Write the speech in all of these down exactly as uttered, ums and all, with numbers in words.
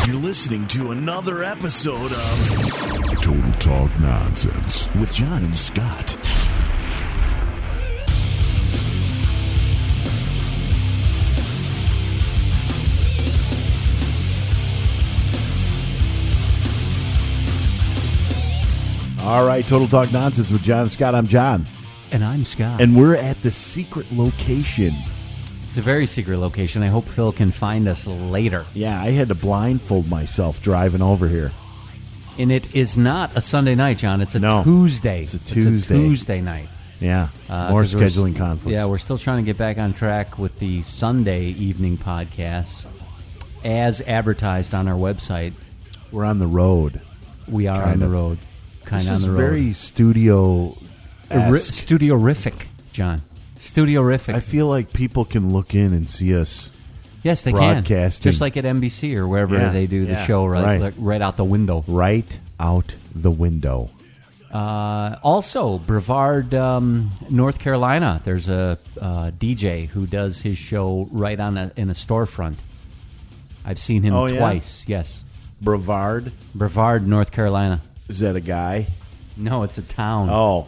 You're listening to another episode of Total Talk Nonsense with John and Scott. All right, Total Talk Nonsense with John and Scott. I'm John. And I'm Scott. And we're at the secret location. It's a very secret location. I hope Phil can find us later. Yeah, I had to blindfold myself driving over here. And it is not a Sunday night, John. It's a No, Tuesday. it's a Tuesday. It's a Tuesday night. Yeah, Uh, more 'cause we're- scheduling conflicts. Yeah, we're still trying to get back on track with the Sunday evening podcast. As advertised on our website, We're on the road. we are Kind on the of. road. Kind This of on is the road. very studio. Ri- Studio-rific, John. Studio-rific. I feel like people can look in and see us. yes, they can. broadcasting. Just like at N B C or wherever Yeah, they do the yeah, show right, right. like, right out the window. Right out the window. Uh, also, Brevard, um, North Carolina. There's a uh, D J who does his show right on a, in a storefront. I've seen him Oh, yeah? twice. Yes, Brevard, Brevard, North Carolina. is that a guy? No, it's a town. Oh.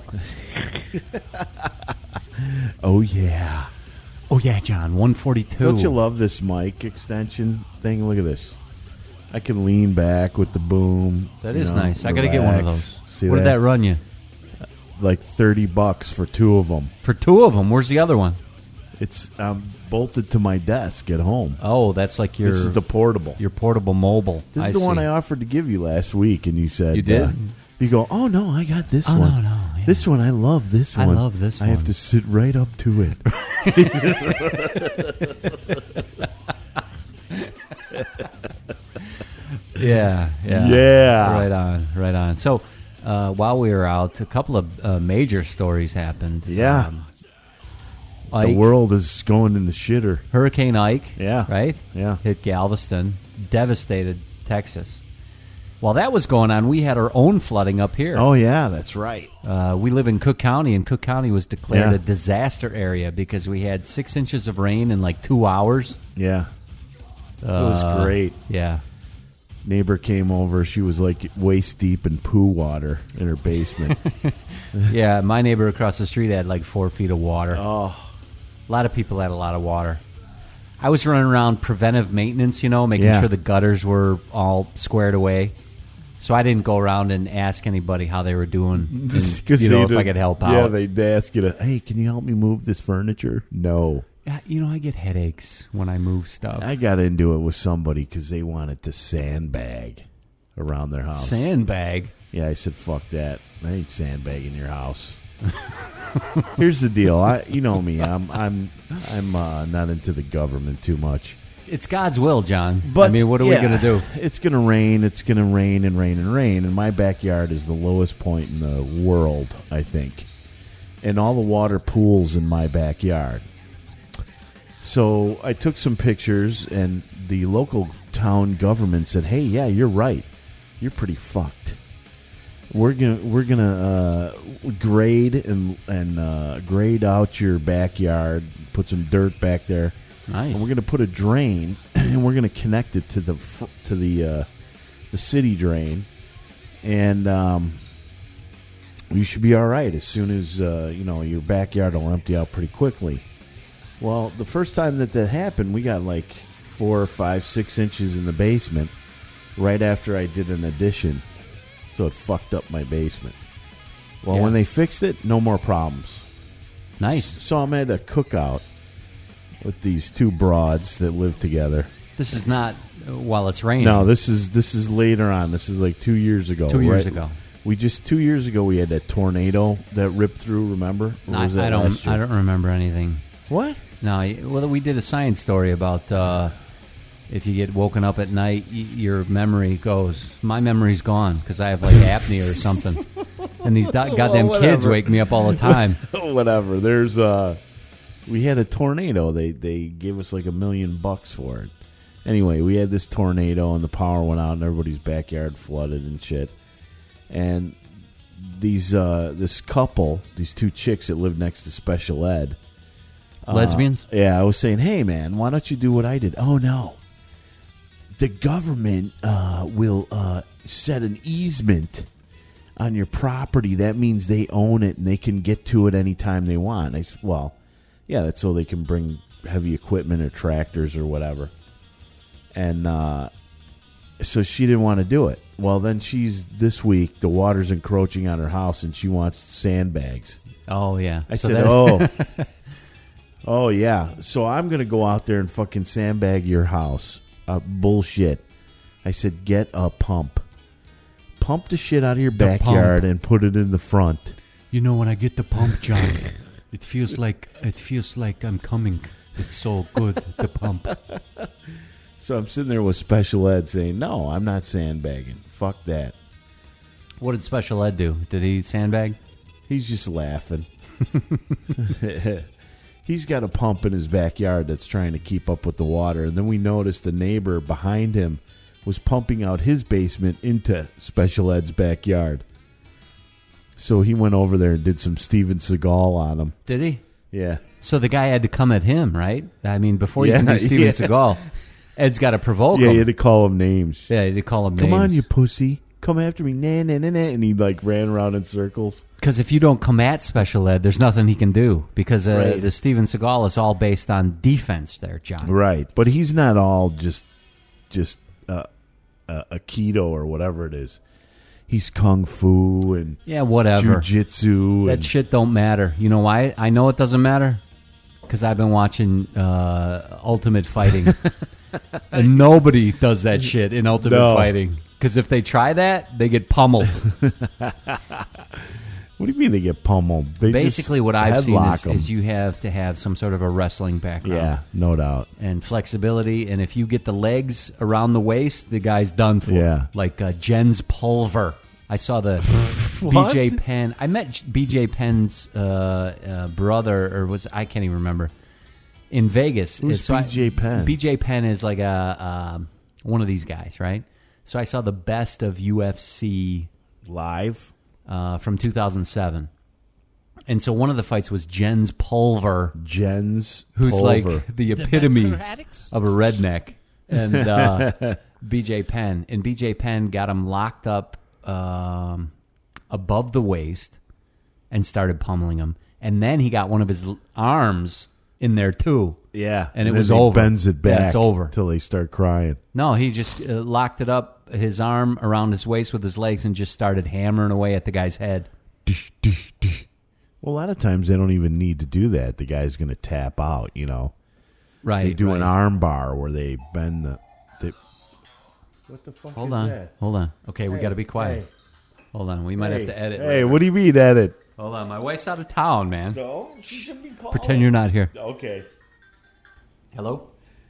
Oh, yeah. Oh, yeah, John. one forty-two. Don't you love this mic extension thing? Look at this. I can lean back with the boom. That you is know, nice. I got to get one of relax. those. See what did that run you? Like thirty bucks for two of them. For two of them. Where's the other one? It's um, bolted to my desk at home. Oh, that's like your This is the portable. your portable mobile. This is I the one see. I offered to give you last week, and you said You did? uh, you go, oh no, I got this Oh, one. no, no, yeah. This one, I love this I one. love this I have one. to sit right up to it. Yeah, yeah, Yeah. Right on, right on. So, uh, while we were out, a couple of uh, major stories happened. Yeah. Um, The Ike, world is going in the shitter. Hurricane Ike. Yeah. right. Yeah. hit Galveston, devastated Texas. While that was going on, we had our own flooding up here. Oh yeah, that's right. Uh, we live in Cook County, and Cook County was declared Yeah. a disaster area because we had six inches of rain in like two hours. Yeah. It was Uh, great. Yeah. Neighbor came over. She was like waist deep in poo water in her basement. Yeah, my neighbor across the street had like four feet of water. Oh, A lot of people had a lot of water. I was running around preventive maintenance, you know, making Yeah. sure the gutters were all squared away. So I didn't go around and ask anybody how they were doing, and, you know, if I could help Yeah, out. they'd ask you to, hey, can you help me move this furniture? No. Yeah, you know, I get headaches when I move stuff. I got into it with somebody because they wanted to sandbag around their house. Sandbag. Yeah, I said, fuck that. I ain't sandbagging your house. Here's the deal. I, you know me. I'm, I'm, I'm uh, not into the government too much. It's God's will, John. But I mean, what are yeah, we going to do? It's going to rain. It's going to rain and rain and rain. And my backyard is the lowest point in the world, I think. And all the water pools in my backyard. So I took some pictures, and the local town government said, "Hey, yeah, you're right. You're pretty fucked. We're gonna we're gonna uh, grade and and uh, grade out your backyard, put some dirt back there." Nice. And we're going to put a drain, and we're going to connect it to the fr- to the uh, the city drain, and um, you should be all right as soon as uh, you know your backyard will empty out pretty quickly. Well, the first time that that happened, we got like four, five, six inches in the basement right after I did an addition, so it fucked up my basement. Well, Yeah. when they fixed it, no more problems. Nice. So I'm at a cookout with these two broads that live together. This is not uh, while it's raining. No, this is this is later on. This is like two years ago. Two years right? ago. We just two years ago we had that tornado that ripped through. Remember? Or I, was that I don't. last year? I don't remember anything. What? No. y- Well, we did a science story about uh, if you get woken up at night, y- your memory goes. My memory's gone because I have like apnea or something. And these do- goddamn Well, kids whatever. wake me up all the time. Whatever. There's uh, we had a tornado. They they gave us like a million bucks for it. Anyway, we had this tornado and the power went out and everybody's backyard flooded and shit. And these uh, this couple, these two chicks that live next to special ed. Uh, Lesbians? Yeah, I was saying, hey man, why don't you do what I did? Oh no. the government uh, will uh, set an easement on your property. That means they own it and they can get to it anytime they want. I said, well, yeah, that's so they can bring heavy equipment or tractors or whatever. And uh, so she didn't want to do it. Well, then she's, this week, the water's encroaching on her house and she wants sandbags. Oh, yeah. I So said, that- oh. Oh, yeah. So I'm going to go out there and fucking sandbag your house. Uh, bullshit. I said, get a pump. Pump the shit out of your backyard pump. and put it in the front. You know, when I get the pump, John, it feels like it feels like I'm coming. It's so good, the pump. So I'm sitting there with special ed saying, no, I'm not sandbagging. Fuck that. What did Special Ed do? Did he sandbag? He's just laughing. He's got a pump in his backyard that's trying to keep up with the water. And then we noticed the neighbor behind him was pumping out his basement into Special Ed's backyard. So he went over there and did some Steven Seagal on him. Did he? Yeah. So the guy had to come at him, right? I mean, before you Yeah, can do Steven yeah. Seagal, Ed's got to provoke Yeah, him. he had to call him names. Yeah, he had to call him Come names. on, you pussy. Come after me. Nah, nah, nah, nah. And he like ran around in circles. Because if you don't come at Special Ed, there's nothing he can do. Because uh, Right. the Steven Seagal is all based on defense there, John. Right. But he's not all just just uh, uh, a keto or whatever it is. He's kung fu and Yeah, whatever. jiu-jitsu. That and, shit don't matter. You know why? I know it doesn't matter. Because I've been watching uh, Ultimate Fighting. And nobody does that shit in Ultimate No. Fighting. Because if they try that, they get pummeled. What do you mean they get pummeled? They Basically, just what I've seen headlock is, 'em. is you have to have some sort of a wrestling background. Yeah, no doubt. And flexibility. And if you get the legs around the waist, the guy's done for. Yeah. Like uh, Jens Pulver. I saw the B J Penn. I met B J Penn's uh, uh, brother, or was I can't even remember, in Vegas. Who's So I- B J Penn? B J Penn is like a um, one of these guys, right? So I saw the best of U F C Live? uh, from two thousand seven. And so one of the fights was Jens Pulver, Jens who's Pulver. like the epitome of a redneck, and uh, B J Penn. And B J Penn got him locked up um, above the waist and started pummeling him. And then he got one of his l- arms in there too. Yeah. And it then was he over. bends it back Yeah, it's over. until they start crying. No, he just uh, locked it up, his arm around his waist with his legs, and just started hammering away at the guy's head. Well, a lot of times they don't even need to do that. The guy's going to tap out, you know. Right. They do right. an arm bar where they bend the... They, what the fuck Hold is on. that? Hold on. Okay, we got to be quiet. hey. Hold on. We might have to edit. Hey, later. what do you mean edit? Hold on. My wife's out of town, man. No, she should be called. Pretend you're not here. Okay. Hello?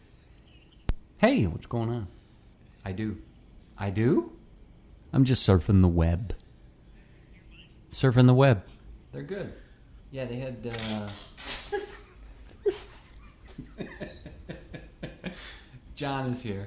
Hey, what's going on? I do. I do? I'm just surfing the web. Surfing the web. They're good. Yeah, they had... Uh... John is here.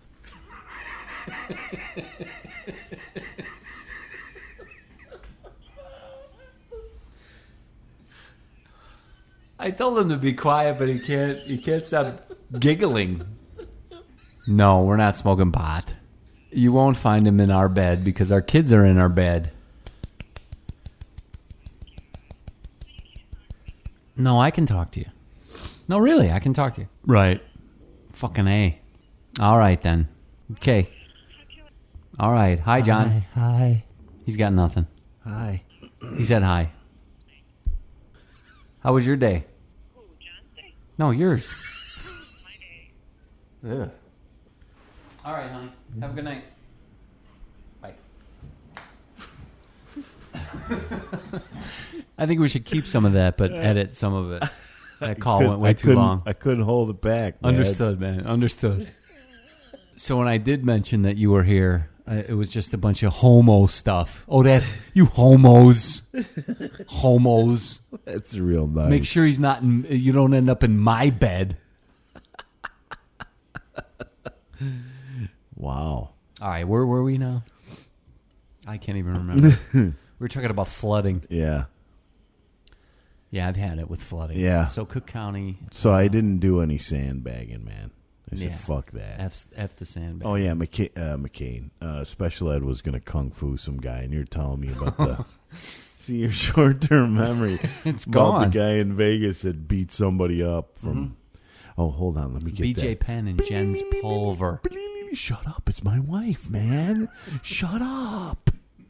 I told him to be quiet, but he can't. He can't stop giggling. No, we're not smoking pot. You won't find him in our bed because our kids are in our bed. No, I can talk to you. No, really, I can talk to you. Right. Fucking A. All right, then. Okay. All right. Hi, John. Hi. Hi. He's got nothing. Hi. He said hi. How was your day? No, yours. Yeah. All right, honey. Have a good night. Bye. I think we should keep some of that, but edit some of it. That call went way I too couldn't- long. I couldn't hold it back. man. Understood, man. Understood. So when I did mention that you were here, uh, it was just a bunch of homo stuff. Oh, that you homos, homos. That's real nice. Make sure he's not. In, you don't end up in my bed. Wow. All right, where were we now? I can't even remember. We were talking about flooding. Yeah. Yeah, I've had it with flooding. Yeah. So Cook County. So I didn't do any sandbagging, man. I said, Yeah. fuck that. F, F the sandbag. Oh, yeah, McCain. Uh, McCain. Uh, special ed was going to kung fu some guy, and you're telling me about the... See, your short-term memory It's about gone. the guy in Vegas that beat somebody up from... Mm-hmm. Oh, hold on. Let me get B J that. Penn and Jens Pulver. Shut up. It's my wife, man. Shut up.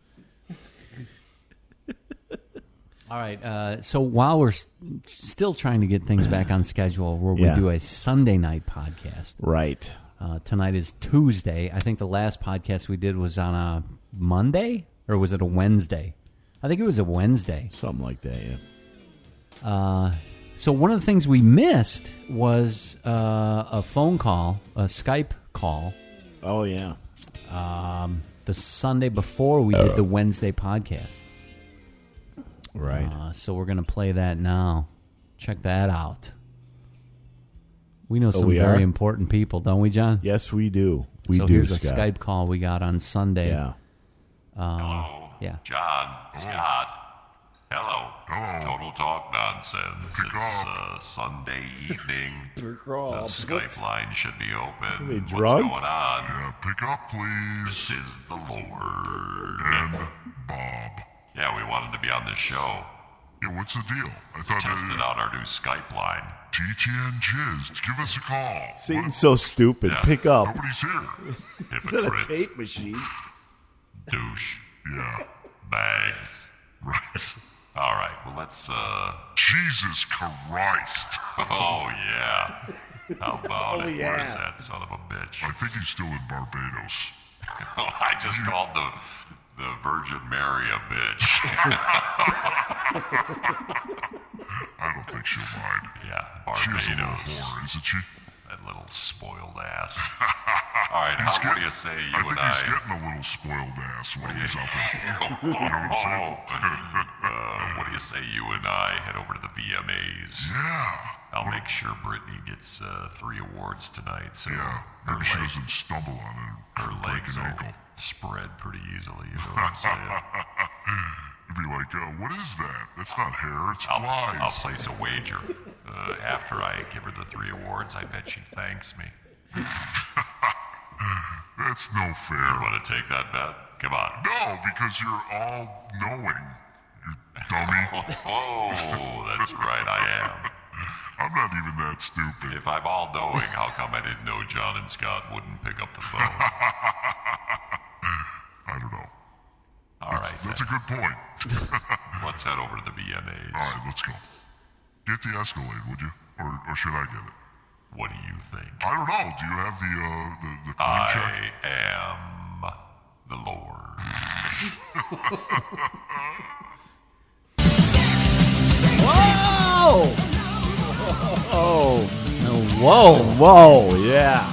All right. Uh, so while we're s- still trying to get things back on schedule, where Yeah. we do a Sunday night podcast. Right. Uh, tonight is Tuesday. I think the last podcast we did was on a Monday, or was it a Wednesday? I think it was a Wednesday. Something like that, yeah. Uh, so one of the things we missed was uh, a phone call, a Skype call, Oh, yeah. um, the Sunday before we did the Wednesday podcast. Right. Uh, so we're going to play that now. Check that out. We know some we very are? important people, don't we, John? Yes, we do. We so do, here's a Scott. Skype call we got on Sunday. Yeah. Uh, Hello. yeah. John, Scott. Hello. Hello. Total Talk Nonsense. Pick it's up. uh, Sunday evening. The up. Skype line should be open. they What's drunk? going on? Yeah, pick up, please. This is the Lord. And Bob. Yeah, we wanted to be on this show. Yeah, what's the deal? I thought Tested uh, out our new Skype line. T T N Jizz, give us a call. Satan's so stupid. Yeah. Pick up. Nobody's here. Is that a Hypocrites. tape machine? Douche. Yeah, Bags. right. All right, well, let's, uh... Jesus Christ. Oh, yeah. How about Oh, it? yeah. Where's that son of a bitch? I think he's still in Barbados. I just called the the Virgin Mary a bitch. I don't think she'll mind. Yeah, She's a little Barbados. whore, isn't she? That little spoiled ass. All right, He's how, what do getting- you say, you I and think I? he's getting a little spoiled ass while he's out there. Oh, You know what I'm saying? uh, what do you say, you and I head over to the V M As? Yeah. I'll make sure Brittany gets uh, three awards tonight. So Yeah, her, maybe she leg- doesn't stumble on it her and break legs an will ankle. spread pretty easily. You know what I'm saying? You'd be like, uh, what is that? That's not hair, it's I'll, flies. I'll place a wager. Uh, after I give her the three awards, I bet she thanks me. That's no fair. You want to take that bet? Come on. No, because you're all knowing, you dummy. Oh, that's right, I am. I'm not even that stupid. If I'm all knowing, how come I didn't know John and Scott wouldn't pick up the phone? I don't know. All right, That's then. a good point. Let's head over to the V M As. All right, let's go. Get the Escalade, would you? Or, or should I get it? What do you think? I don't know. Do you have the uh, the, the clean check? I am the Lord. Whoa! Oh, whoa. Whoa, yeah.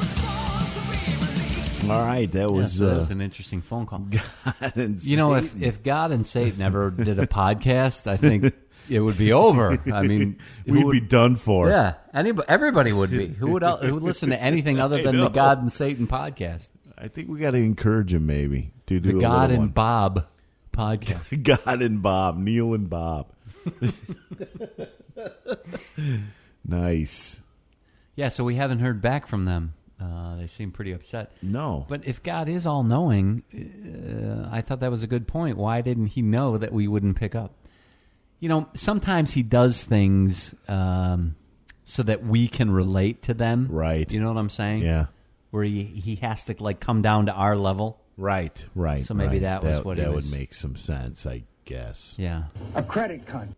All right, that Yeah, was, so that uh, was an interesting phone call. God and You know, if, Satan. if God and Satan ever did a podcast, I think it would be over. I mean, who we'd would- be done for. Yeah, anybody, everybody would be. Who would el- who would listen to anything other I than the know. God and Satan podcast? I think we got to encourage him maybe to do The a God little and Bob podcast. one. God and Bob, Neil and Bob. Nice. Yeah, so we haven't heard back from them. Uh, they seem pretty upset. No, But if God is all knowing, uh, I thought that was a good point. Why didn't he know that we wouldn't pick up? You know, sometimes he does things um, so that we can relate to them. Right. You know what I'm saying? yeah, Where he, he has to like come down to our level. right, right. So maybe right. that was what that it would was. make some sense, I guess. Yeah. A credit card.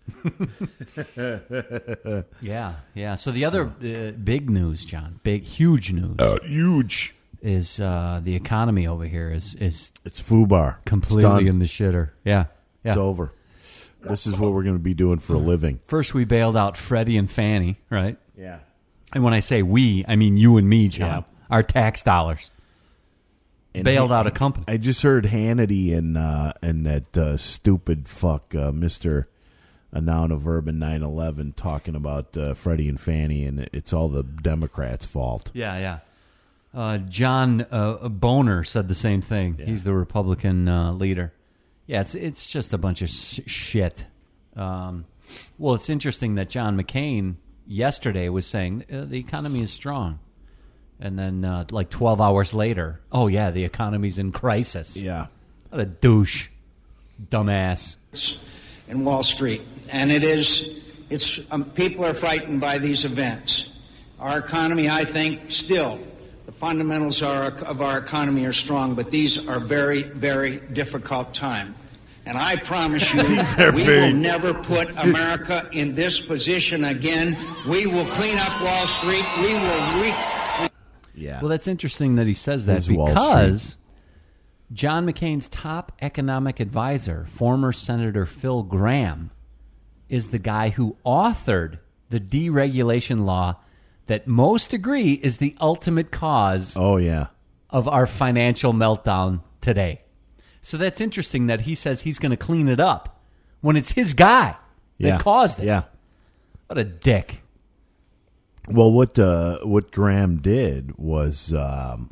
Yeah, yeah. So the other uh, big news, John, big, huge news, Uh, huge. is uh, the economy over here is is It's FUBAR. completely It's done. in the shitter. Yeah, yeah. It's over. This is what we're going to be doing for a living. First, we bailed out Freddie and Fannie, right? Yeah. And when I say we, I mean you and me, John. Yeah. Our tax dollars And bailed Ha- out a company. I just heard Hannity and uh, and that uh, stupid fuck uh, Mister A noun of urban nine eleven talking about uh, Freddie and Fannie, and it's all the Democrats' fault. Yeah, yeah. Uh, John uh, Boner said the same thing. Yeah. He's the Republican uh, leader. Yeah, it's it's just a bunch of sh- shit. Um, well, it's interesting that John McCain yesterday was saying uh, the economy is strong. And then uh, like twelve hours later, oh, yeah, the economy's in crisis. Yeah. What a douche. Dumbass. In Wall Street. And it is, it's, um, people are frightened by these events. Our economy, I think, still, the fundamentals are, of our economy are strong, but these are very, very difficult times. And I promise you, we very... will never put America in this position again. We will clean up Wall Street. We will re- Yeah. Well, that's interesting that he says that It's Wall because John McCain's top economic advisor, former Senator Phil Gramm, is the guy who authored the deregulation law that most agree is the ultimate cause Oh, yeah. of our financial meltdown today. So that's interesting that he says he's going to clean it up when it's his guy that Yeah. caused it. Yeah. What a dick. Well, what uh, what Graham did was um,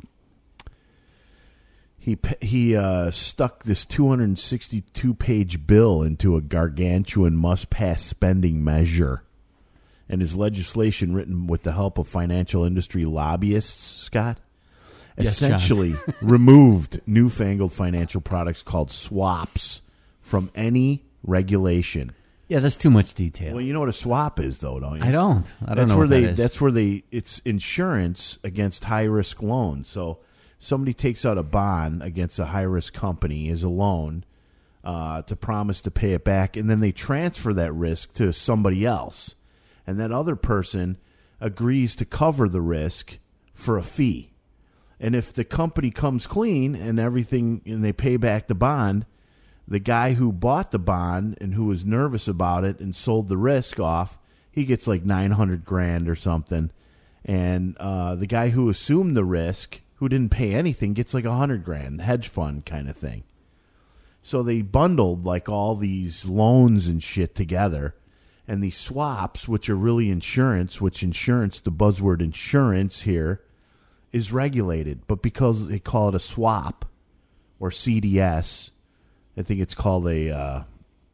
he he uh, stuck this two hundred sixty-two page bill into a gargantuan must-pass spending measure. And his legislation, written with the help of financial industry lobbyists, Scott, Yes, John. essentially removed newfangled financial products called swaps from any regulation. Yeah, that's too much detail. Well, you know what a swap is, though, don't you? I don't. I don't that's know where what they. that is. That's where they. It's insurance against high risk loans. So somebody takes out a bond against a high risk company as a loan uh, to promise to pay it back, and then they transfer that risk to somebody else, and that other person agrees to cover the risk for a fee. And if the company comes clean and everything, and they pay back the bond, the guy who bought the bond and who was nervous about it and sold the risk off, he gets like nine hundred grand or something. And uh, the guy who assumed the risk, who didn't pay anything, gets like one hundred grand, hedge fund kind of thing. So they bundled like all these loans and shit together. And these swaps, which are really insurance, which insurance, the buzzword insurance here, is regulated. But because they call it a swap or C D S, I think it's called a, uh,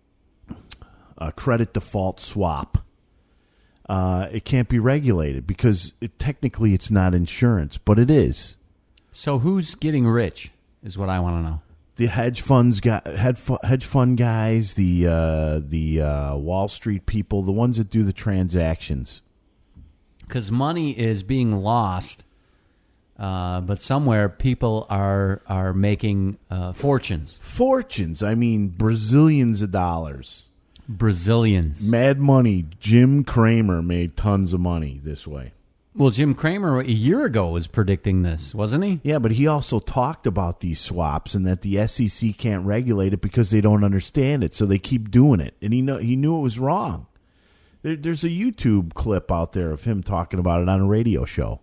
a credit default swap. Uh, it can't be regulated because it, technically it's not insurance, but it is. So who's getting rich is what I want to know. The hedge funds, guy, hedge hedge fund guys, the uh, the uh, Wall Street people, the ones that do the transactions. Because money is being lost, uh, but somewhere people are are making uh, fortunes. Fortunes. I mean, Brazilians of dollars. Brazilians. Mad money. Jim Cramer made tons of money this way. Well, Jim Cramer a year ago was predicting this, wasn't he? Yeah, but he also talked about these swaps and that the S E C can't regulate it because they don't understand it, so they keep doing it. And he know he knew it was wrong. There, there's a YouTube clip out there of him talking about it on a radio show.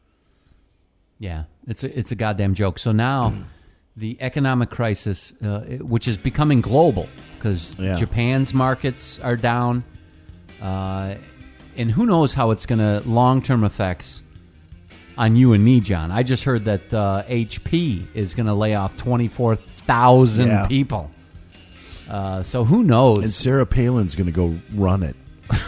Yeah, it's a, it's a goddamn joke. So now the economic crisis, uh, which is becoming global because Yeah. Japan's markets are down, uh, and who knows how it's going to long-term effects on you and me, John. I just heard that uh, H P is going to lay off twenty-four thousand Yeah. people. Uh, so who knows? And Sarah Palin's going to go run it.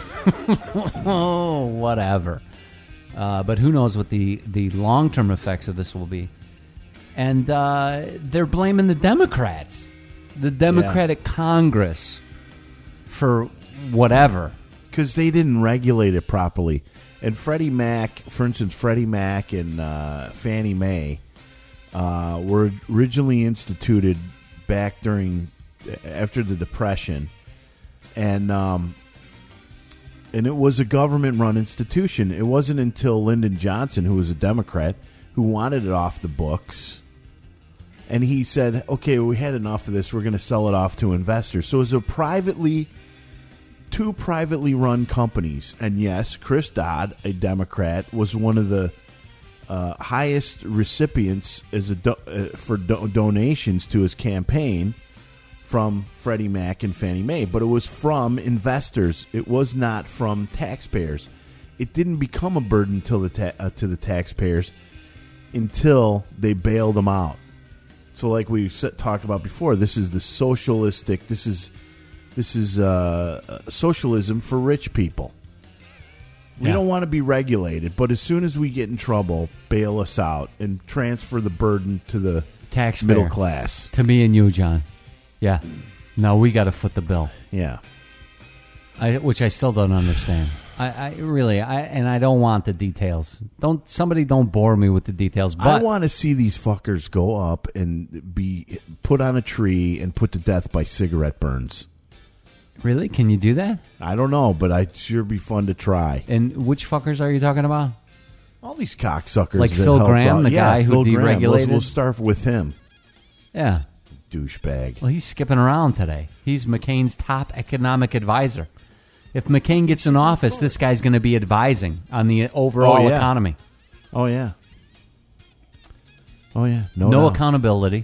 Oh, whatever. Uh, but who knows what the, the long-term effects of this will be. And uh, they're blaming the Democrats, the Democratic Congress, for whatever. Because they didn't regulate it properly. And Freddie Mac, for instance, Freddie Mac and uh, Fannie Mae uh, were originally instituted back during, after the Depression. And um, and it was a government-run institution. It wasn't until Lyndon Johnson, who was a Democrat, who wanted it off the books. And he said, okay, we had enough of this. We're going to sell it off to investors. So it was a privately... Two privately run companies, and yes, Chris Dodd, a Democrat, was one of the uh, highest recipients as a do- uh, for do- donations to his campaign from Freddie Mac and Fannie Mae, but it was from investors. It was not from taxpayers. It didn't become a burden till the ta- uh, to the taxpayers until they bailed them out. So, like we talked about before, this is the socialistic. This is. This is uh, socialism for rich people. We Yeah. don't want to be regulated, but as soon as we get in trouble, bail us out and transfer the burden to the Taxpayer. middle class. To me and you, John. Yeah. No, we got to foot the bill. Yeah. I, which I still don't understand. I, I really, I and I don't want the details. Don't somebody don't bore me with the details. But I want to see these fuckers go up and be put on a tree and put to death by cigarette burns. really, can you do that? I don't know, but I'd sure be fun to try. And which fuckers are you talking about? All these cocksuckers, Like that Phil help Gramm, out. the yeah, guy who Phil Gramm. deregulated? We'll, we'll start with him, Yeah. douchebag. Well, he's skipping around today. He's McCain's top economic advisor. If McCain gets in office, this guy's going to be advising on the overall Oh, yeah. economy. Oh yeah. Oh yeah. No, No doubt. accountability.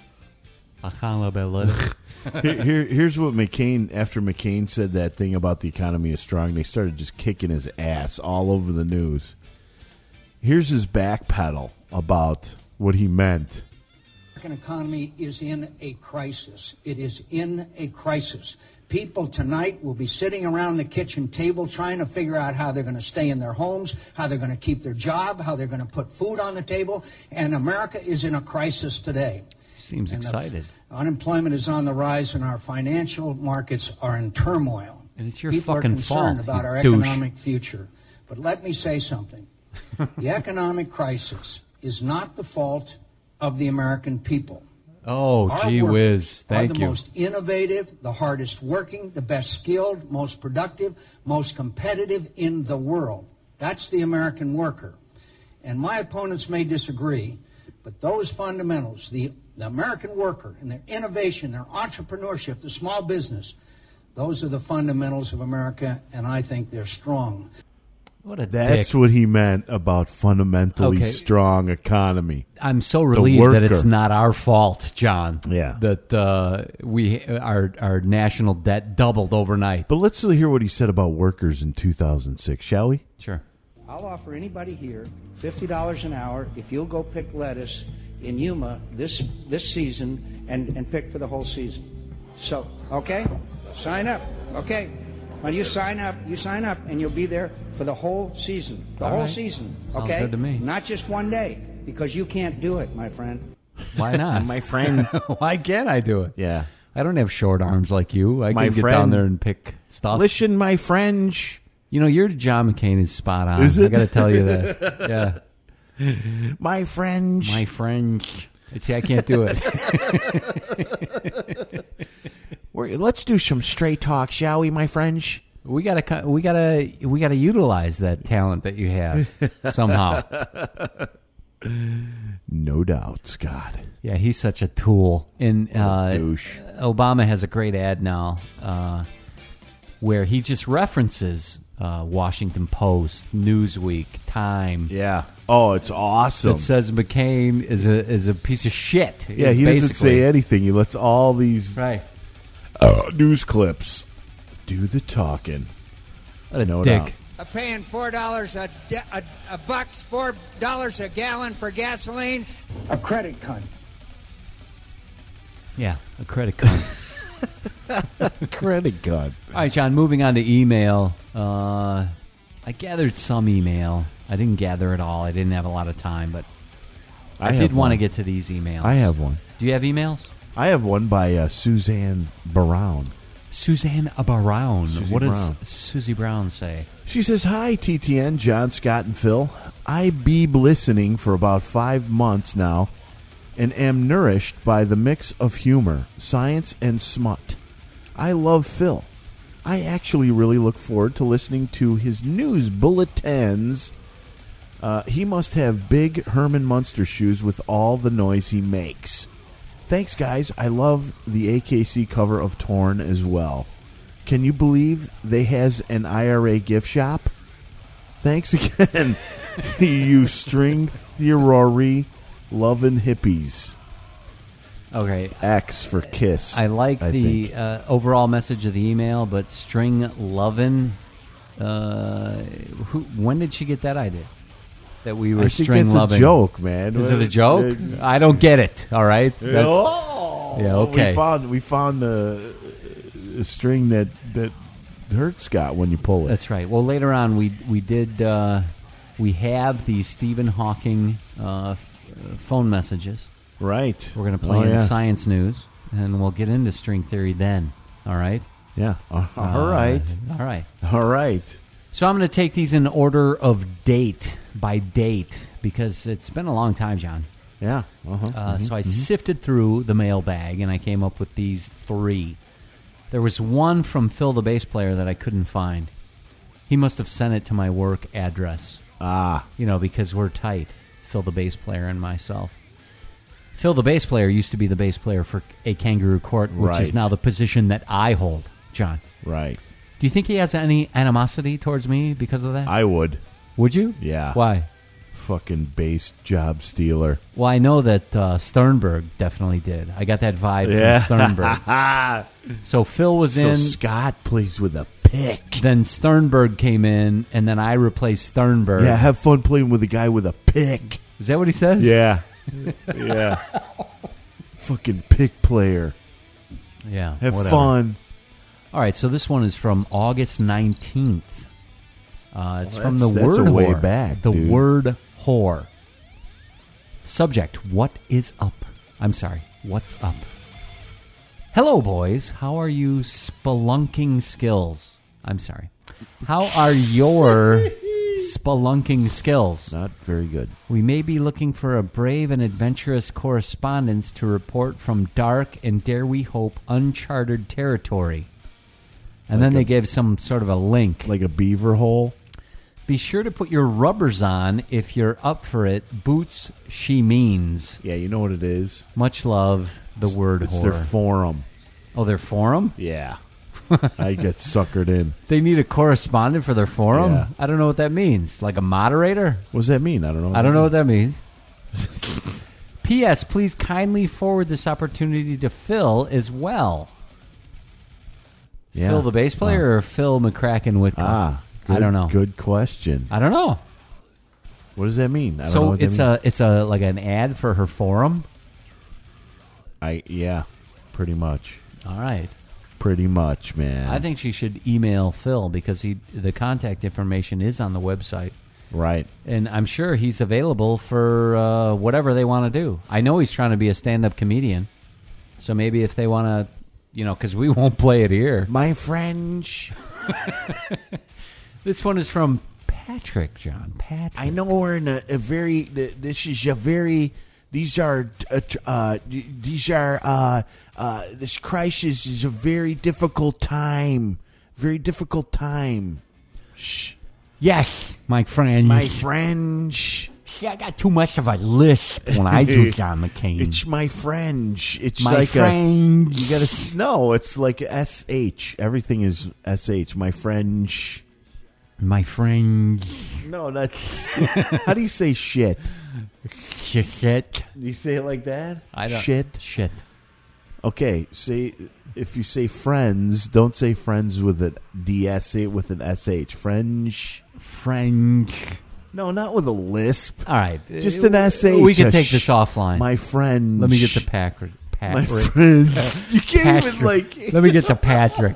Accountability. here, here, here's what McCain, after McCain said that thing about the economy is strong, they started just kicking his ass all over the news. Here's his back pedal about what he meant. The American economy is in a crisis. It is in a crisis. People tonight will be sitting around the kitchen table trying to figure out how they're going to stay in their homes, how they're going to keep their job, how they're going to put food on the table. And America is in a crisis today. Seems And the excited. Unemployment is on the rise, and our financial markets are in turmoil. And it's your People fucking are concerned fault, about you our douche. economic future. But let me say something. The economic crisis is not the fault of the American people. Oh, Our gee workers whiz. Thank are the you. most innovative, the hardest working, the best skilled, most productive, most competitive in the world. That's the American worker. And my opponents may disagree, but those fundamentals, the, the American worker and their innovation, their entrepreneurship, the small business, those are the fundamentals of America, and I think they're strong. What a That's dick. what he meant about fundamentally Okay. strong economy. I'm so relieved that it's worker. not our fault, John. Yeah. That uh, we our our national debt doubled overnight. But let's hear what he said about workers in two thousand six, shall we? Sure. I'll offer anybody here fifty dollars an hour if you'll go pick lettuce in Yuma this this season and, and pick for the whole season. So, okay? Sign up. Okay. When you sign up, you sign up and you'll be there for the whole season. The All whole right. season. Sounds Okay? good to me. Not just one day, because you can't do it, my friend. Why not? My friend. Why can't I do it? Yeah. I don't have short arms like you. I My can get friend. down there and pick stuff. Listen, my French. You know, your John McCain is spot on. Is I it? got to tell you that. Yeah. My French. My French. See, I can't do it. We're, let's do some straight talk, shall we, my French? We gotta, we gotta, we gotta utilize that talent that you have somehow. No doubt, Scott. Yeah, he's such a tool. And uh, douche. Obama has a great ad now uh, where he just references uh, Washington Post, Newsweek, Time. Yeah. Oh, it's awesome. That says McCain is a is a piece of shit. yeah, is he doesn't basically- say anything. He lets all these Right. uh, news clips do the talking. What a No dick. doubt. Uh, paying four dollars a, de- a a bucks, four dollars a gallon for gasoline. A credit cunt. Yeah, a credit card. Credit card. All right, John, moving on to email. Uh, I gathered some email. I didn't gather it all. I didn't have a lot of time, but I, I did have want to one. get to these emails. I have one. Do you have emails? I have one by uh, Suzanne Brown. Suzanne Brown. Susie what does Brown. Susie Brown say? She says, "Hi, T T N, John, Scott, and Phil. I be listening for about five months now and am nourished by the mix of humor, science, and smut. I love Phil. I actually really look forward to listening to his news bulletins. Uh, he must have big Herman Munster shoes with all the noise he makes. Thanks, guys. I love the A K C cover of Torn as well. Can you believe they has an I R A gift shop? Thanks again, you string theory loving hippies. Okay. X for kiss. I like I the think. uh, overall message of the email, but string lovin'. Uh, who, when did she get that idea? That we were I think string that's loving. a joke, man. Is it a joke? I don't get it. All right. That's, oh, yeah. Okay. We found we found a, a string that that hurt Scott when you pull it. That's right. Well, later on, we we did uh, we have the Stephen Hawking uh, f- phone messages. Right. We're going to play oh, in yeah. science news, and we'll get into string theory then. All right? Yeah. Uh, all Uh, right. All right. All right. So I'm going to take these in order of date by date because it's been a long time, John. Yeah. Uh-huh. Uh, Mhm, so I mhm. sifted through the mailbag, and I came up with these three. There was one from Phil, the bass player, that I couldn't find. He must have sent it to my work address. Ah. You know, because we're tight, Phil, the bass player, and myself. Phil, the bass player, used to be the bass player for a Kangaroo Court, which Right. is now the position that I hold, John. Right. Do you think he has any animosity towards me because of that? I would. Would you? Yeah. Why? Fucking bass job stealer. Well, I know that uh, Sternberg definitely did. I got that vibe Yeah. from Sternberg. So Phil was So in. Scott plays with a pick. Then Sternberg came in, and then I replaced Sternberg. Yeah, have fun playing with a guy with a pick. Is that what he said? Yeah. Yeah. Fucking pick player. Yeah. Have whatever. fun. All right, so this one is from August nineteenth. Uh, it's Well, from the that's- that's word a way whore. back, the dude. word whore. Subject, what is up? I'm sorry, what's up? Hello, boys. How are you spelunking skills? I'm sorry. How are your spelunking skills? Not very good. We may be looking for a brave and adventurous correspondence to report from dark and, dare we hope, uncharted territory. And Like then a- they gave some sort of a link. Like a beaver hole. Be sure to put your rubbers on if you're up for it. Boots, she means. Yeah, you know what it is? Much love, the word It's whore. their forum. Oh, their forum? Yeah. I get suckered in. They need a correspondent for their forum? Yeah. I don't know what that means. Like a moderator? What does that mean? I don't know. I don't know what that means. P S. Please kindly forward this opportunity to Phil as well. Yeah. Phil, the bass player, or Phil McCracken Whitcomb? Ah, I good- don't know. Good question. I don't know. What does that mean? I don't know So what that it's means. a it's a like an ad for her forum. I yeah, pretty much. All right. Pretty much, man. I think she should email Phil because he the contact information is on the website. Right. And I'm sure he's available for uh, whatever they want to do. I know he's trying to be a stand-up comedian. So maybe if they want to, you know, because we won't play it here. My French. This one is from Patrick, John. Patrick. I know we're in a, a very. This is a very. These are. Uh, uh, these are. Uh, uh, this crisis is a very difficult time. Very difficult time. Shh. Yes, my friend. My French. See, I got too much of a lisp when I do John McCain. It's my French. It's my like friend. a. You gotta. s- No, it's like S H. Everything is S H. My French. My friend. No, that's. How do you say shit? Shit. Do you say it like that? I don't. Shit. Shit. Okay, say if you say friends, don't say friends with a D S. Say it with an S H. French. French. No, not with a lisp. All right. Just an S H. We can a take sh- this offline. My friend. Let me get the Patrick. My Patrick. friend. You can't Patrick. even like. Let me get the Patrick.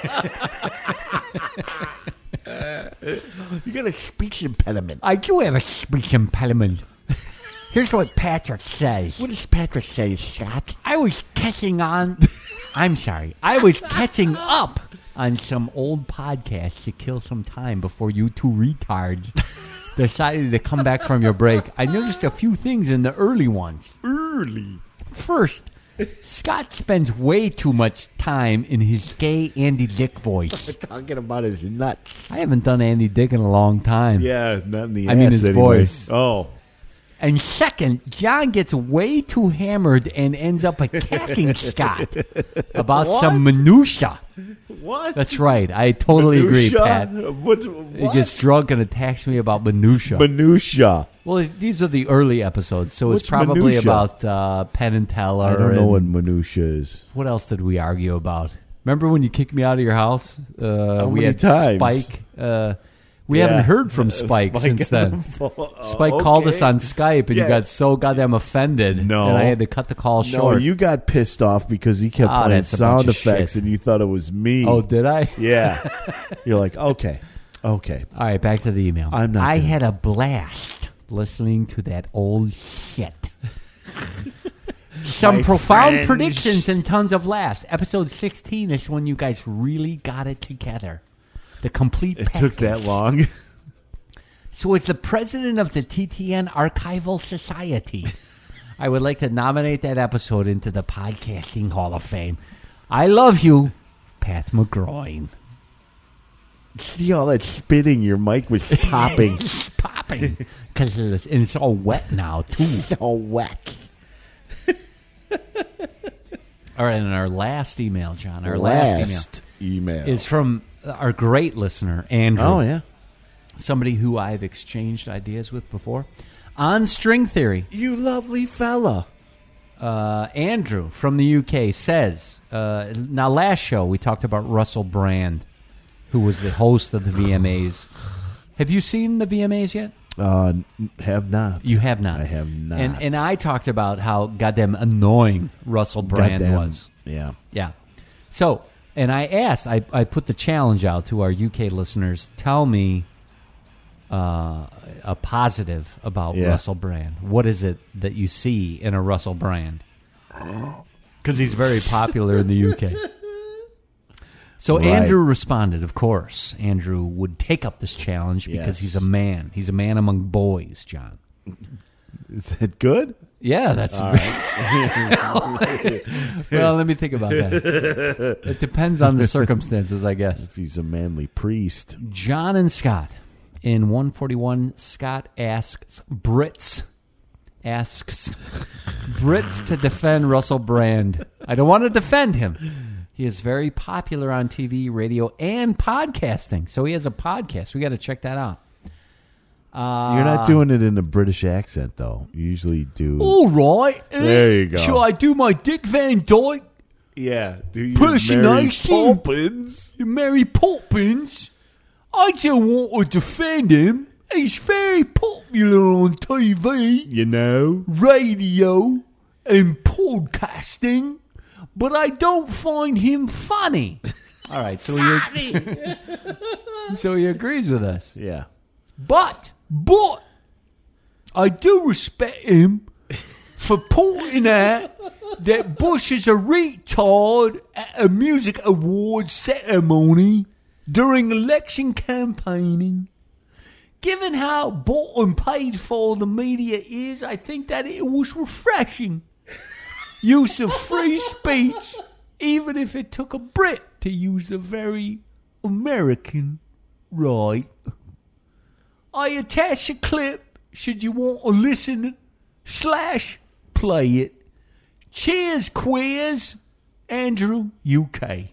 You got a speech impediment. I do have a speech impediment. Here's what Patrick says. What does Patrick say, Scott? I was catching on. I'm sorry. I was catching up on some old podcasts to kill some time before you two retards decided to come back from your break. I noticed a few things in the early ones. Early. First, Scott spends way too much time in his gay Andy Dick voice. We're talking about his nuts. I haven't done Andy Dick in a long time. Yeah, not in the I mean ass his anyway. voice. Oh. And second, John gets way too hammered and ends up attacking Scott about What? some minutia. What? That's right. I totally agree, Minutia? Pat. What? He what? gets drunk and attacks me about minutia. Minutia. Well, these are the early episodes, so What's it's probably minutia? about uh, Penn and Teller. I don't know and what minutia is. what else did we argue about? Remember when you kicked me out of your house? Uh, How we many had times? Spike. Uh, We Yeah. haven't heard from Uh, Spike, Spike since on then. the phone. Spike Oh, called okay. us on Skype, and Yeah. you got so goddamn offended. No. And I had to cut the call No, short. you got pissed off because he kept Ah, playing that's a bunch sound of effects shit. and you thought it was me. Oh, did I? Yeah. You're like, okay, okay. All right, back to the email. I'm not I gonna- had a blast listening to that old shit. Some My profound friends. predictions and tons of laughs. Episode sixteen is when you guys really got it together. The complete It package. took that long. So, as the president of the T T N Archival Society, I would like to nominate that episode into the Podcasting Hall of Fame. I love you, Pat McGroin. See all that spitting? Your mic was popping. Popping. Because it's, and it's all wet now, too. all wet. All right, and our last email, John, our last, Last email. email is from our great listener, Andrew. Oh, yeah. Somebody who I've exchanged ideas with before. On string theory, You lovely fella. uh, Andrew from the U K says, uh, now last show we talked about Russell Brand, who was the host of the V M As. Have you seen the V M As yet? Uh, have not. You have not. I have not. And and I talked about how goddamn annoying Russell Brand Goddamn. was. Yeah. Yeah. So, and I asked, I, I put the challenge out to our U K listeners, tell me uh, a positive about Yeah. Russell Brand. What is it that you see in a Russell Brand? Because he's very popular in the U K. So Right. Andrew responded, of course. Andrew would take up this challenge because Yes. he's a man. He's a man among boys, John. Is that good? Yeah, that's All well, let me think about that. It depends on the circumstances, I guess. If he's a manly priest. John and Scott in one forty-one. Scott asks Brits asks Brits to defend Russell Brand. I don't want to defend him. He is very popular on T V, radio, and podcasting. So he has a podcast. We got to check that out. Uh, You're not doing it in a British accent, though. You usually do. All right. eh, There you go. Shall I do my Dick Van Dyke Yeah. Do you Personation. Poppins? Mary Poppins? I don't want to defend him. He's very popular on T V, You know? radio, and podcasting, but I don't find him funny. All right, so he so he agrees with us. Yeah. But, but, I do respect him for pointing out that Bush is a retard at a music awards ceremony during election campaigning. Given how bought and paid for the media is, I think that it was refreshing. Use of free speech, even if it took a Brit to use a very American right. I attach a clip should you want to listen slash play it. Cheers, queers. Andrew, U K.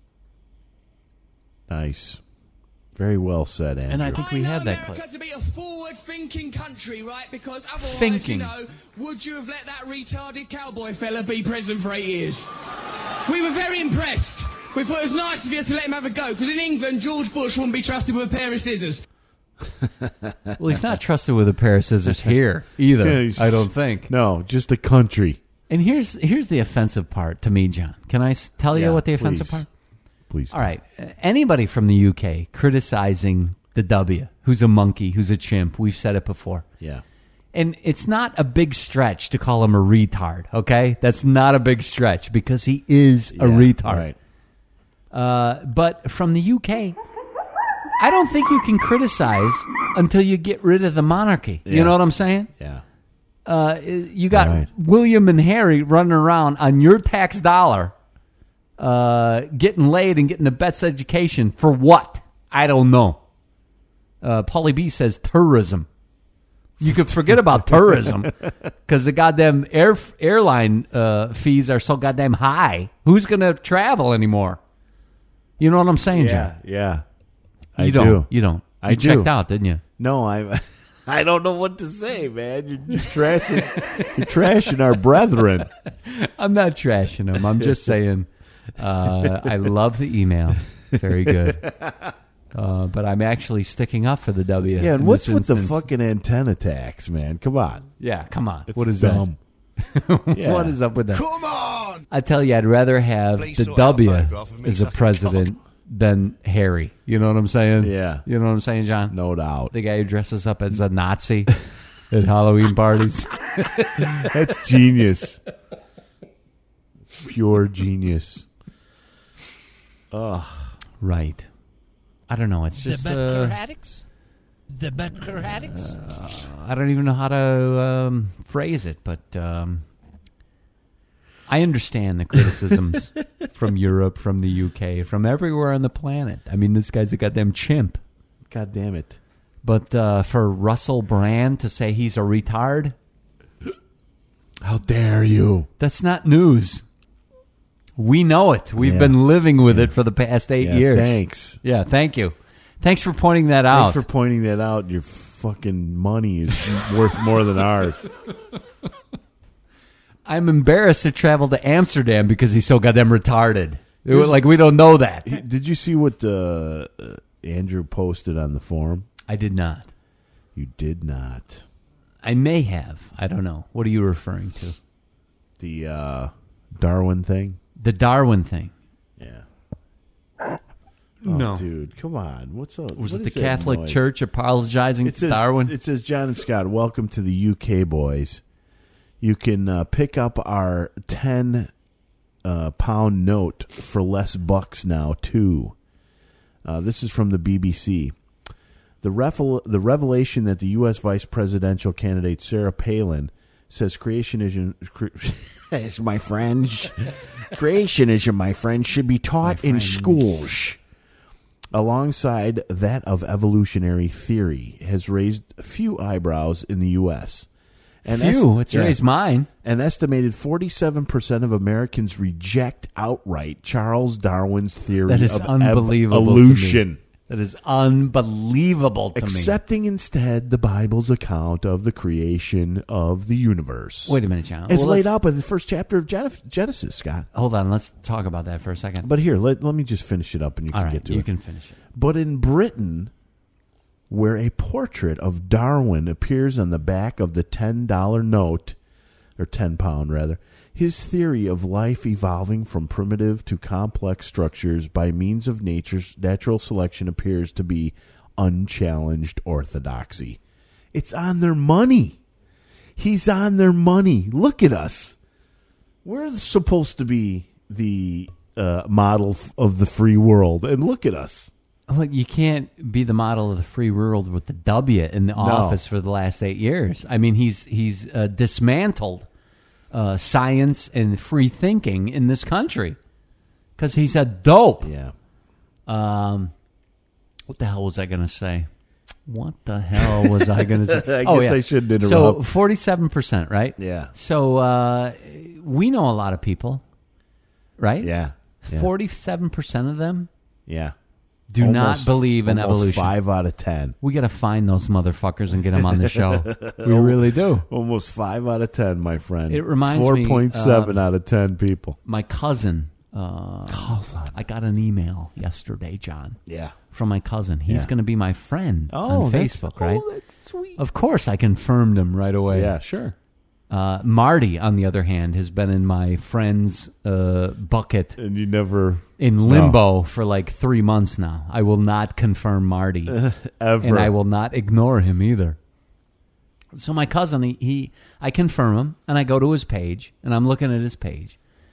Nice. Very well said, Andrew. And I think we had that clip. America to be a forward-thinking country, right? Because otherwise, Thinking. you know, would you have let that retarded cowboy fella be president for eight years? We were very impressed. We thought it was nice of you to let him have a go, because in England, George Bush wouldn't be trusted with a pair of scissors. Well, he's not trusted with a pair of scissors here either, Yeah, he's- I don't think. No, just a country. And here's here's the offensive part to me, John. Can I s- tell you Yeah, what the offensive please. part? Please. All right. Uh, Anybody from the U K criticizing the W, who's a monkey, who's a chimp, we've said it before. Yeah. And it's not a big stretch to call him a retard, okay? That's not a big stretch because he is a Yeah, retard. Right. Uh, but from the U K, I don't think you can criticize until you get rid of the monarchy. You Yeah. know what I'm saying? Yeah. Uh, you got Right. William and Harry running around on your tax dollar, uh, getting laid and getting the best education for what? I don't know. Uh, Paulie B says tourism. You could forget about tourism because the goddamn air airline uh, fees are so goddamn high. Who's going to travel anymore? You know what I'm saying, Yeah. John? Yeah. You I don't. do. You don't. I you do. checked out, didn't you? No, I I don't know what to say, man. You're, you're trashing you're trashing our brethren. I'm not trashing them. I'm just saying uh, I love the email. Very good. Uh, but I'm actually sticking up for the W. Yeah, and in what's this with the instance. fucking antenna tax, man? Come on. Yeah, come on. It's what is dumb. that? Yeah. What is up with that? Come on! I tell you, I'd rather have Please the sort out a W photograph of me as a sucking president than Harry. You know what I'm saying? Yeah. You know what I'm saying, John? No doubt. The guy who dresses up as a Nazi at Halloween parties. That's genius. Pure genius. Ugh. Right. I don't know. It's just. the Uh, Democrats? The Democrats? uh, I don't even know how to um, phrase it, but um, I understand the criticisms from Europe, from the U K, from everywhere on the planet. I mean, this guy's a goddamn chimp. God damn it. But uh, for Russell Brand to say he's a retard, how dare you? That's not news. We know it. We've Yeah. been living with it for the past eight Yeah, years. thanks. Yeah, thank you. Thanks for pointing that out. Thanks for pointing that out. Your fucking money is worth more than ours. I'm embarrassed to travel to Amsterdam because he's so goddamn retarded. It Here's- was like we don't know that. Did you see what uh, uh, Andrew posted on the forum? I did not. You did not. I may have. I don't know. What are you referring to? The uh, Darwin thing? The Darwin thing. Yeah. No. Oh, dude, come on. What's up? Was What it the is that Catholic noise? Church apologizing It to says, Darwin? It says, John and Scott, welcome to the U K, boys. You can uh, pick up our ten uh, pound note for less bucks now, too. Uh, this is from the B B C. The, revel- the revelation that the U S vice presidential candidate Sarah Palin says creationism, cre- is my friends, creationism, my friends, should be taught in schools, alongside that of evolutionary theory, has raised a few eyebrows in the U S. And Few. es- It's raised mine. An estimated forty-seven percent of Americans reject outright Charles Darwin's theory That is of unbelievable to evolution. me. That is unbelievable to me. Accepting instead the Bible's account of the creation of the universe. Wait a minute, John. It's Well, laid let's- out by the first chapter of Gen- Genesis, Scott. Hold on. Let's talk about that for a second. But here, let, let me just finish it up and you All can right, get to you it. can finish it. But in Britain, where a portrait of Darwin appears on the back of the ten dollar note, or ten pound rather, his theory of life evolving from primitive to complex structures by means of nature's natural selection appears to be unchallenged orthodoxy. It's on their money. He's on their money. Look at us. We're supposed to be the uh, model f- of the free world, and look at us. Look, you can't be the model of the free world with the W in the office for the last eight years. I mean, he's he's uh, dismantled uh, science and free thinking in this country because he's a dope. Yeah. Um, what the hell was I going to say? What the hell was I going to say? I oh, guess yeah. I shouldn't So interrupt. forty-seven percent, right? Yeah. So uh, we know a lot of people, right? Yeah. Yeah. forty-seven percent of them Yeah. do not Almost- believe in almost evolution. Five out of ten. We got to find those motherfuckers and get them on the show. We really do. Almost five out of ten, my friend. It reminds Four me, point seven um, out of ten people. My cousin, uh, Cousin. I got an email yesterday, John, Yeah. from my cousin. He's Yeah. going to be my friend Oh, on that's- Facebook, right? Oh, that's sweet. Of course, I confirmed him right away. Yeah, sure. Uh, Marty, on the other hand, has been in my friend's uh, bucket And you never in limbo for like three months now. I will not confirm Marty, ever. and I will not ignore him either. So my cousin, he, he, I confirm him, and I go to his page, and I'm looking at his page,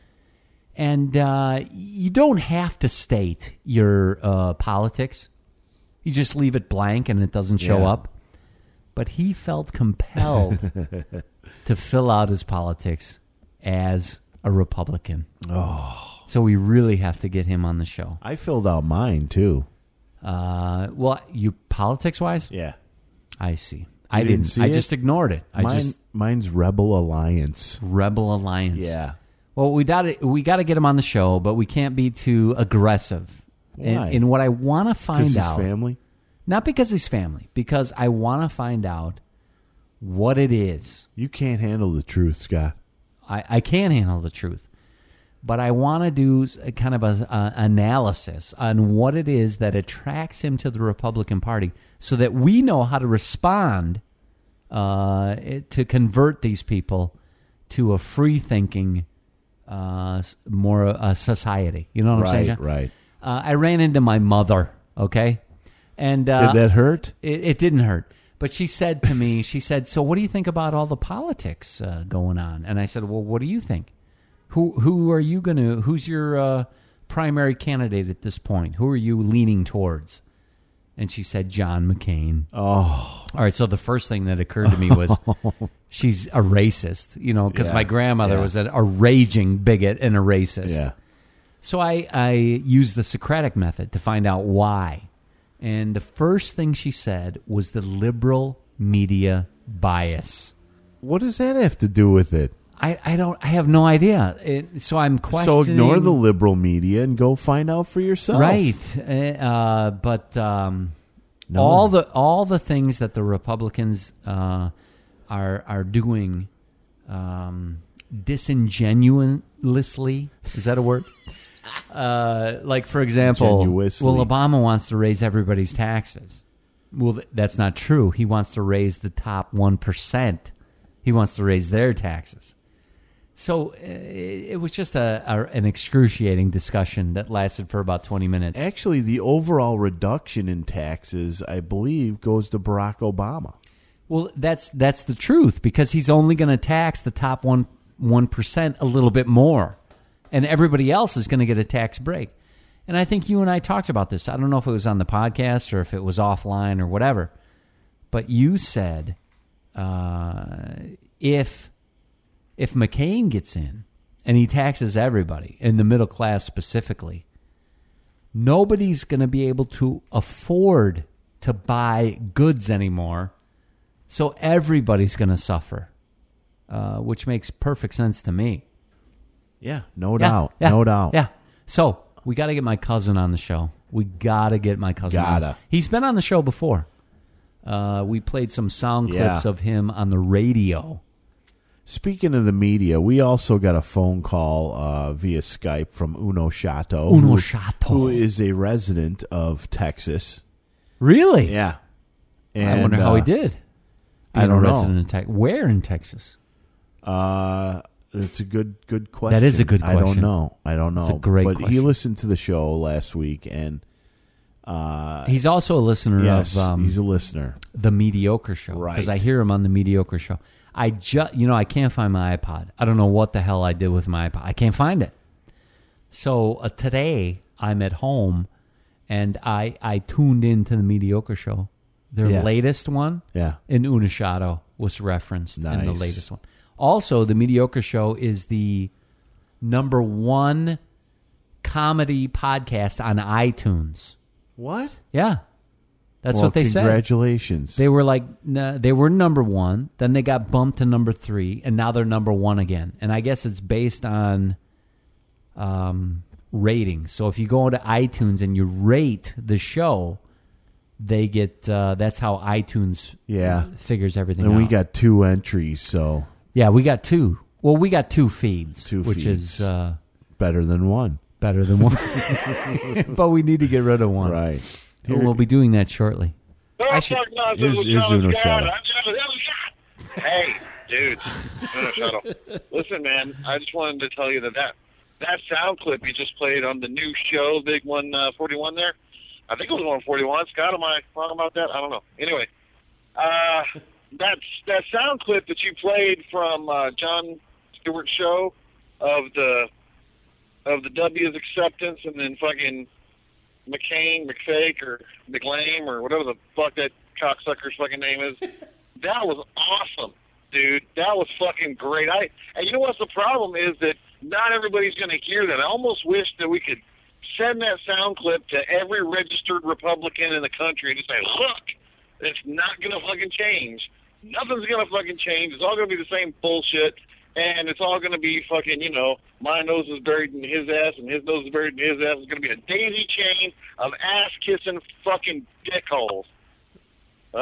and uh, you don't have to state your uh, politics. You just leave it blank, and it doesn't show Yeah. up. But he felt compelled to fill out his politics as a Republican. Oh. So we really have to get him on the show. I filled out mine too. Uh, well, you politics wise, Yeah. I see. I didn't didn't. see I it? just ignored it. I Mine, just mine's Rebel Alliance. Rebel Alliance. Yeah. Well, we got to we got to get him on the show, but we can't be too aggressive. Why? And, and what I want to find Because out, his family? not because he's family, because I want to find out what it is. You can't handle the truth, Scott. I, I can handle the truth. but I want to do a kind of a, a analysis on what it is that attracts him to the Republican Party, so that we know how to respond uh, to convert these people to a free-thinking, uh, more uh, society. You know what I'm right, saying, John? Right, uh, I ran into my mother, okay? And uh, Did that hurt? It, it didn't hurt. But she said to me, she said, so what do you think about all the politics uh, going on? And I said, well, what do you think? Who who are you going to, who's your uh, primary candidate at this point? Who are you leaning towards? And she said, John McCain. Oh. All right, so the first thing that occurred to me was she's a racist, you know, because Yeah, my grandmother yeah. was a, a raging bigot and a racist. Yeah. So I, I used the Socratic method to find out why. And the first thing she said was the liberal media bias. What does that have to do with it? I, I don't. I have no idea. It, so I'm questioning. So ignore the liberal media and go find out for yourself. Right. Uh, but um, No. all the all the things that the Republicans uh, are are doing um, disingenuously, is that a word? Uh, like, for example, Genuously. well, Obama wants to raise everybody's taxes. Well, th- that's not true. He wants to raise the top one percent. He wants to raise their taxes. So uh, it, it was just a, a an excruciating discussion that lasted for about twenty minutes. Actually, the overall reduction in taxes, I believe, goes to Barack Obama. Well, that's that's the truth, because he's only going to tax the top one one percent a little bit more, and everybody else is going to get a tax break. And I think you and I talked about this. I don't know if it was on the podcast or if it was offline or whatever, but you said uh, if if McCain gets in and he taxes everybody, in the middle class specifically, nobody's going to be able to afford to buy goods anymore. So everybody's going to suffer, uh, which makes perfect sense to me. Yeah, no Yeah, doubt. yeah, no doubt. Yeah. So we got to get my cousin on the show. We got to get my cousin on. Gotta. He's been on the show before. Uh, we played some sound clips Yeah. of him on the radio. Speaking of the media, we also got a phone call uh, via Skype from Uno Shato. Uno who- Shato. Who is a resident of Texas. Really? Yeah. I wonder how uh, he did. I Being a don't know. resident in Tex- Where in Texas? Uh, it's a good good question. That is a good I don't question. know. I don't know. It's a great But he question. listened to the show last week, and uh, He's also a listener yes, of um, he's a listener. The Mediocre Show. Right. Because I hear him on The Mediocre Show. I just, you know, I can't find my iPod. I don't know what the hell I did with my iPod. I can't find it. So uh, today I'm at home, and I I tuned into The Mediocre Show. Their Yeah. latest one, Yeah. in Unashado, was referenced in the Nice. latest one. Also, The Mediocre Show is the number one comedy podcast on iTunes. What? Yeah. That's Well, what they said. Congratulations. They were like, n- they were number one. Then they got bumped to number three, and now they're number one again. And I guess it's based on um, ratings. So if you go into iTunes and you rate the show, they get. Uh, that's how iTunes Yeah. figures everything and out. we got two entries, so yeah, we got two. Well, we got two feeds, Two which feeds. is uh, better than one. better than one. But we need to get rid of one. Right. And we'll be doing that shortly. I should, Here's, here's Uno Shadow. Hey, dude. Uno Shadow. Listen, man, I just wanted to tell you that that, that sound clip you just played on the new show, Big one forty-one there, I think it was one forty-one. Scott, am I wrong about that? I don't know. Anyway, uh, that's, that sound clip that you played from uh, Jon Stewart's show of the of the W's acceptance and then fucking McCain, McFake, or McLame, or whatever the fuck that cocksucker's fucking name is. That was awesome, dude. That was fucking great. I and you know what's the problem is that not everybody's going to hear that. I almost wish that we could send that sound clip to every registered Republican in the country and just say, look, it's not going to fucking change. Nothing's going to fucking change. It's all going to be the same bullshit. And it's all going to be fucking, you know, my nose is buried in his ass and his nose is buried in his ass. It's going to be a daisy chain of ass-kissing fucking dickholes.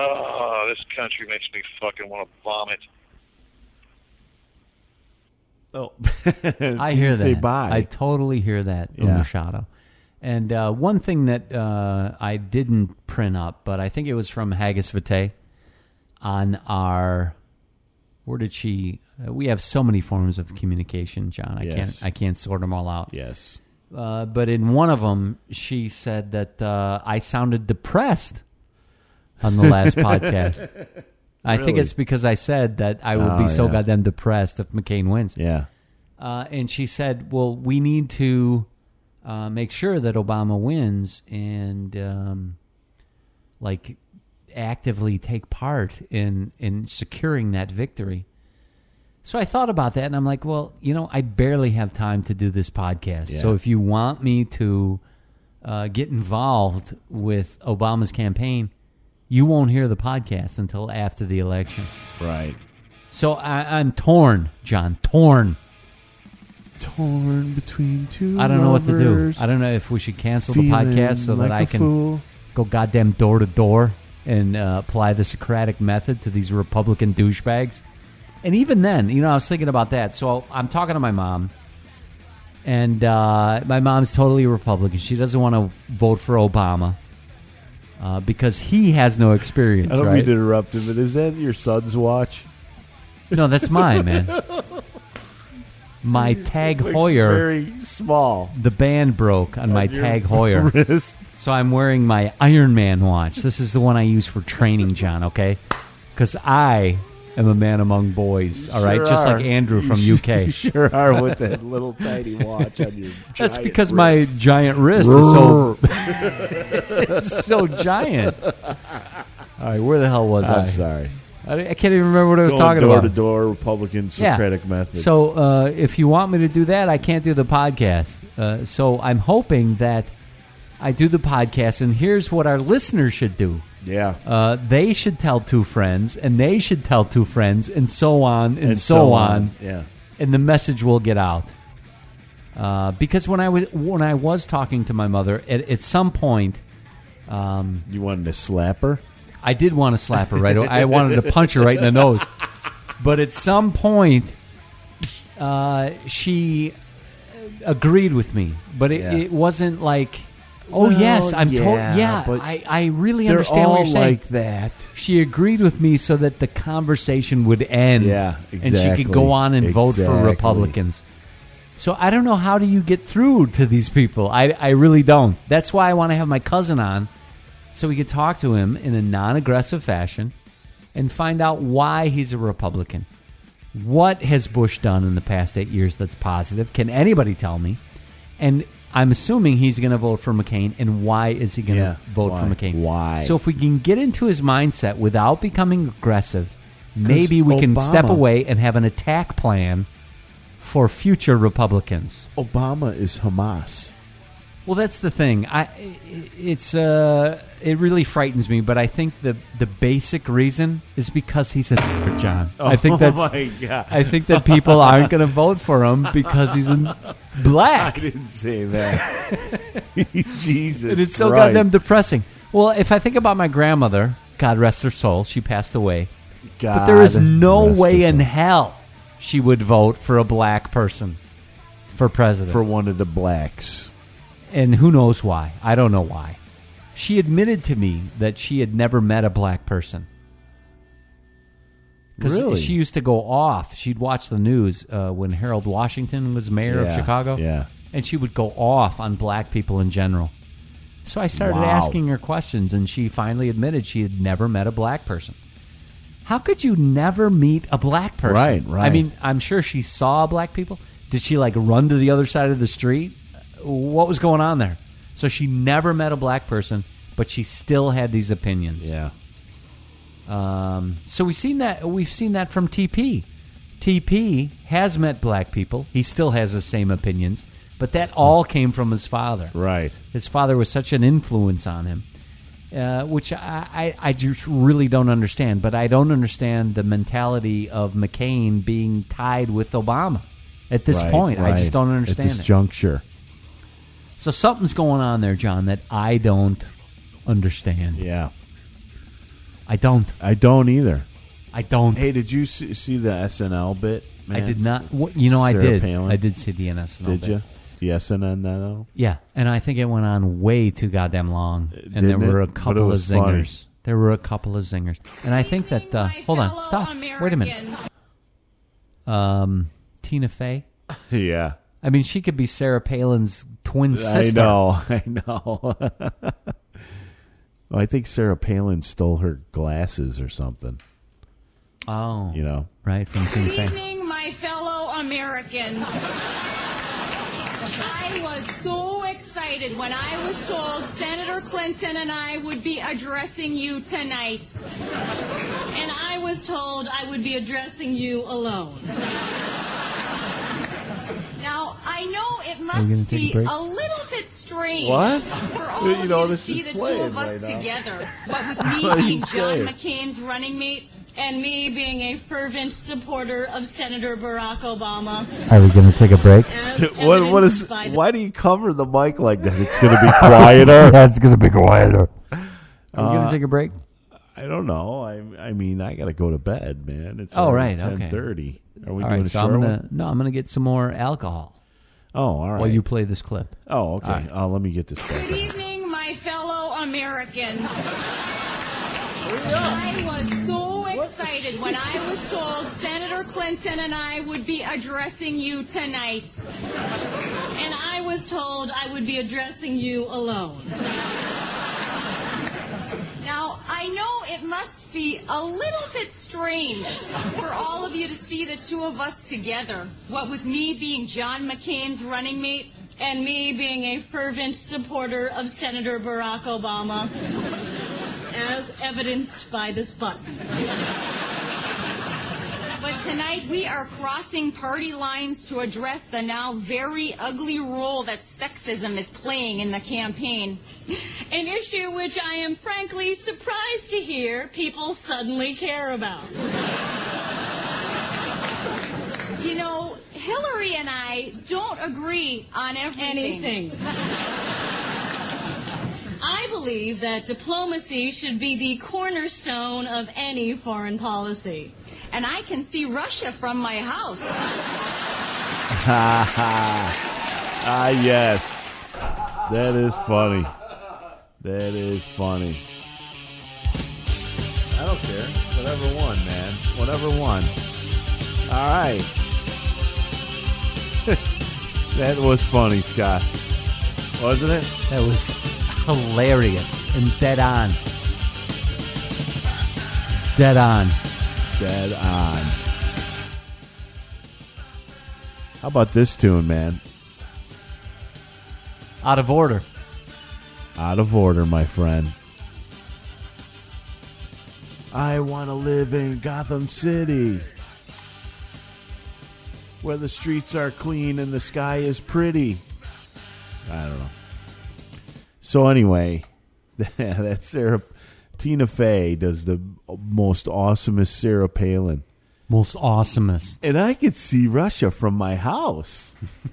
Oh, this country makes me fucking want to vomit. Oh, I hear that. Say bye. I totally hear that, Yeah. Umashado. And uh, one thing that uh, I didn't print up, but I think it was from Haggis Vitae on our. Where did she? Uh, we have so many forms of communication, John. I Yes. can't. I can't sort them all out. Yes. Uh, but in one of them, she said that uh, I sounded depressed on the last podcast. I think Really? it's because I said that I would Oh, be so yeah. goddamn depressed if McCain wins. Yeah. Uh, and she said, well, we need to uh, make sure that Obama wins and, um, like, actively take part in, in securing that victory. So I thought about that, and I'm like, well, you know, I barely have time to do this podcast. Yeah. So if you want me to uh, get involved with Obama's campaign, you won't hear the podcast until after the election. Right. So I, I'm torn, John, torn. Torn between two I don't know what to do. lovers, I don't know if we should cancel the feeling podcast so like that I a can fool. go goddamn door to door and uh, apply the Socratic method to these Republican douchebags. And even then, you know, I was thinking about that. So I'm talking to my mom, and uh, my mom's totally Republican. She doesn't want to vote for Obama uh, because he has no experience, I don't right? mean to interrupt him, but is that your son's watch? No, that's mine, man. My Tag Looks Heuer. very small. The band broke on my On your Tag Heuer. wrist. So I'm wearing my Iron Man watch. This is the one I use for training, John, okay? Because I am a man among boys, all right? Sure Just are. like Andrew You from sh- U K. You sure are with that little tiny watch on your That's giant because wrist. my giant wrist is so, it's so giant. All right, where the hell was I? I'm sorry. I, I can't even remember what I was Going talking door about. to door, Republican Socratic method. So uh, if you want me to do that, I can't do the podcast. Uh, so I'm hoping that I do the podcast, and here's what our listeners should do. Yeah. Uh, they should tell two friends, and they should tell two friends, and so on, and, And so, so on. on. Yeah. And the message will get out. Uh, because when I was when I was talking to my mother, at, at some point, um, you wanted to slap her. I did want to slap her right. I wanted to punch her right in the nose. But at some point, uh, she agreed with me. But it, Yeah. it wasn't like, oh, Well, yes, I'm told. yeah, Yeah, but I, I really they're understand what all you're saying. like that. She agreed with me so that the conversation would end. Yeah, And she exactly. could go on and vote for Exactly. Republicans. So I don't know, how do you get through to these people? I, I really don't. That's why I want to have my cousin on, so we could talk to him in a non-aggressive fashion and find out why he's a Republican. What has Bush done in the past eight years that's positive? Can anybody tell me? And I'm assuming he's going to vote for McCain, and why is he going to Yeah, vote why? for McCain? Why? So if we can get into his mindset without becoming aggressive, maybe we can step Obama- away and have an attack plan for future Republicans. Obama is Hamas. Well, that's the thing. I it's uh it really frightens me, but I think the the basic reason is because he's a John. I think Oh, that's my God. I think that people aren't going to vote for him because he's in black. I didn't say that. Jesus, And it's so Christ. goddamn depressing. Well, if I think about my grandmother, God rest her soul, she passed away. God but there is no rest way her in soul. hell she would vote for a black person for president. For one of the blacks. And who knows why? I don't know why. She admitted to me that she had never met a black person. Because Really? she used to go off. She'd watch the news uh, when Harold Washington was mayor of Yeah, Chicago. yeah. And she would go off on black people in general. So I started Wow. asking her questions, and she finally admitted she had never met a black person. How could you never meet a black person? Right, right. I mean, I'm sure she saw black people. Did she, like, run to the other side of the street? What was going on there? So she never met a black person, but she still had these opinions. Yeah. Um, so we've seen that. We've seen that from T P. T P has met black people. He still has the same opinions, but that all came from his father. Right. His father was such an influence on him, uh, which I, I, I just really don't understand. But I don't understand the mentality of McCain being tied with Obama at this Right, point. I right. just don't understand At this it. juncture. So something's going on there, John, that I don't understand. Yeah. I don't. I don't either. I don't. Hey, did you see, see the S N L bit? Man? I did not. What, you know, I Sarah did. Palin? I did see the S N L Did bit. you? The S N L? Yeah, and I think it went on way too goddamn long, and Didn't there were it? a But it couple of was zingers. funny. There were a couple of zingers, and I think that. Uh, hold on, stop. Wait a minute. Um, Tina Fey. Yeah. I mean, she could be Sarah Palin's twin sister. I know. I know. Well, I think Sarah Palin stole her glasses or something. Oh, You know. right from Tina Good Fey. evening, my fellow Americans. I was so excited when I was told Senator Clinton and I would be addressing you tonight. And I was told I would be addressing you alone. Now, I know it Are we gonna must take a be break? a little bit strange What? for all You of know, you to this see is the two playing of us right now. together. What with What me are you being John saying? McCain's running mate. And me being a fervent supporter of Senator Barack Obama. Are we going to take a break? As What, what is? evidenced by the- Why do you cover the mic like that? It's going to be quieter. That's going to be quieter. Are we going Uh, to take a break? I don't know. I I mean, I got to go to bed, man. It's Oh, already right, okay. ten thirty. Are we All doing right, a so short I'm one? gonna no, I'm gonna get some more alcohol. Oh, all right. While you play this clip. Oh, okay. All right. Uh, let me get this Good back. evening, my fellow Americans. I was so excited when I was told Senator Clinton and I would be addressing you tonight. And I was told I would be addressing you alone. Now, I know it must be a little bit strange for all of you to see the two of us together. What with me being John McCain's running mate. And me being a fervent supporter of Senator Barack Obama. As evidenced by this button. But tonight we are crossing party lines to address the now very ugly role that sexism is playing in the campaign. An issue which I am frankly surprised to hear people suddenly care about. You know, Hillary and I don't agree on everything. Anything. I believe that diplomacy should be the cornerstone of any foreign policy. And I can see Russia from my house. Ha ha. Ah, yes. That is funny. That is funny. I don't care. Whatever won, man. Whatever won. All right. That was funny, Scott. Wasn't it? That was hilarious and dead on. Dead on. Dead on. How about this tune, man? Out of order. Out of order, my friend. I want to live in Gotham City, where the streets are clean and the sky is pretty. I don't know. So anyway, that's Sarah. Tina Fey does the most awesomest Sarah Palin. Most awesomest. And I could see Russia from my house.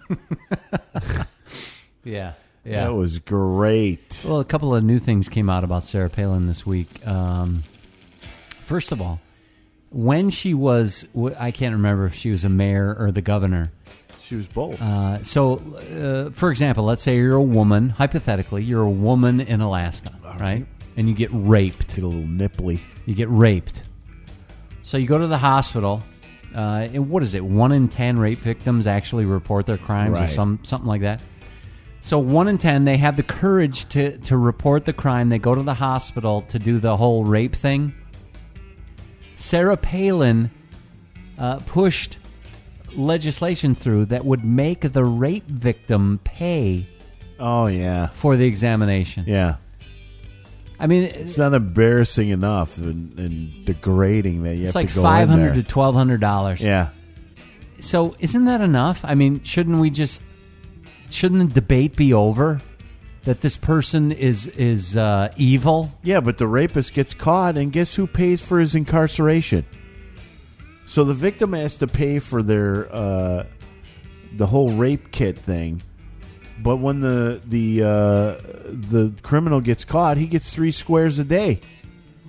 Yeah. Yeah. That was great. Well, a couple of new things came out about Sarah Palin this week. Um, first of all, when she was, I can't remember if she was a mayor or the governor. She was both. Uh, so, uh, for example, let's say you're a woman, hypothetically, you're a woman in Alaska, right. right? And you get raped. Get a little nipply. You get raped. So you go to the hospital. Uh, and what is it? One in ten rape victims actually report their crimes right. or some something like that. So one in ten, they have the courage to, to report the crime. They go to the hospital to do the whole rape thing. Sarah Palin uh, pushed legislation through that would make the rape victim pay. Oh, yeah. For the examination. Yeah. I mean, it's not embarrassing enough and, and degrading that you it's have like to go five hundred in there. to twelve hundred dollars. Yeah. So isn't that enough? I mean, shouldn't we just shouldn't the debate be over that this person is is uh, evil? Yeah, but the rapist gets caught, and guess who pays for his incarceration? So the victim has to pay for their uh, the whole rape kit thing. But when the the uh, the criminal gets caught, he gets three squares a day.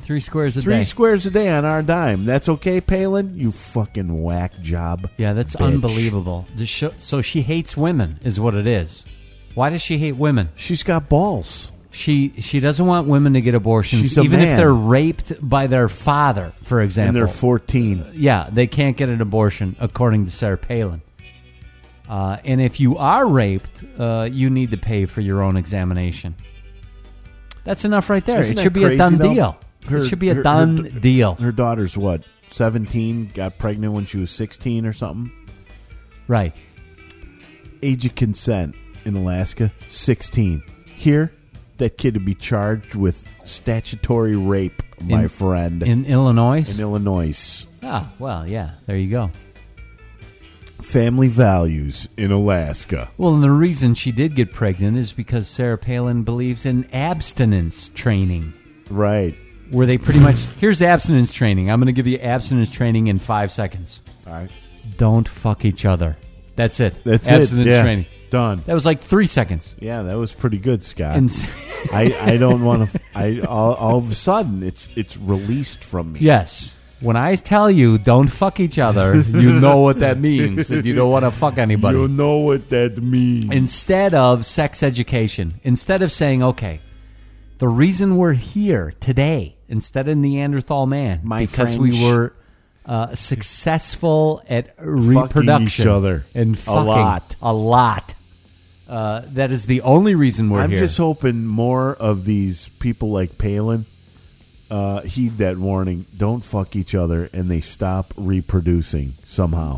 Three squares a Three day. squares a day on our dime. That's okay, Palin? You fucking whack job. Yeah, that's bitch. unbelievable. The sh- so she hates women, is what it is. Why does she hate women? She's got balls. She she doesn't want women to get abortions, She's a even man. if they're raped by their father, for example. And they're fourteen. Yeah, they can't get an abortion, according to Sarah Palin. Uh, and if you are raped, uh, you need to pay for your own examination. That's enough right there. Isn't it should that be a crazy, done though? deal. Her- it should be a her- done her- deal. Her daughter's what? seventeen, got pregnant when she was sixteen or something? Right. Age of consent in Alaska, sixteen. Here, that kid would be charged with statutory rape, my In- friend. In Illinois? In Illinois. Ah, well, yeah. There you go. Family values in Alaska. Well, and the reason she did get pregnant is because Sarah Palin believes in abstinence training. Right. Where they pretty much, here's abstinence training. I'm going to give you abstinence training in five seconds. All right. Don't fuck each other. That's it. That's it. abstinence Yeah. training. Done. That was like three seconds. Yeah, that was pretty good, Scott. And I, I don't want to. I all, all of a sudden it's it's released from me. Yes. When I tell you don't fuck each other, you know what that means. If you don't want to fuck anybody. You know what that means. Instead of sex education, instead of saying, okay, the reason we're here today, instead of Neanderthal man, My because French. we were uh, successful at reproduction each other. and A fucking lot. a lot. Uh, that is the only reason we're I'm here. just hoping more of these people like Palin uh, heed that warning. Don't fuck each other, and they stop reproducing somehow.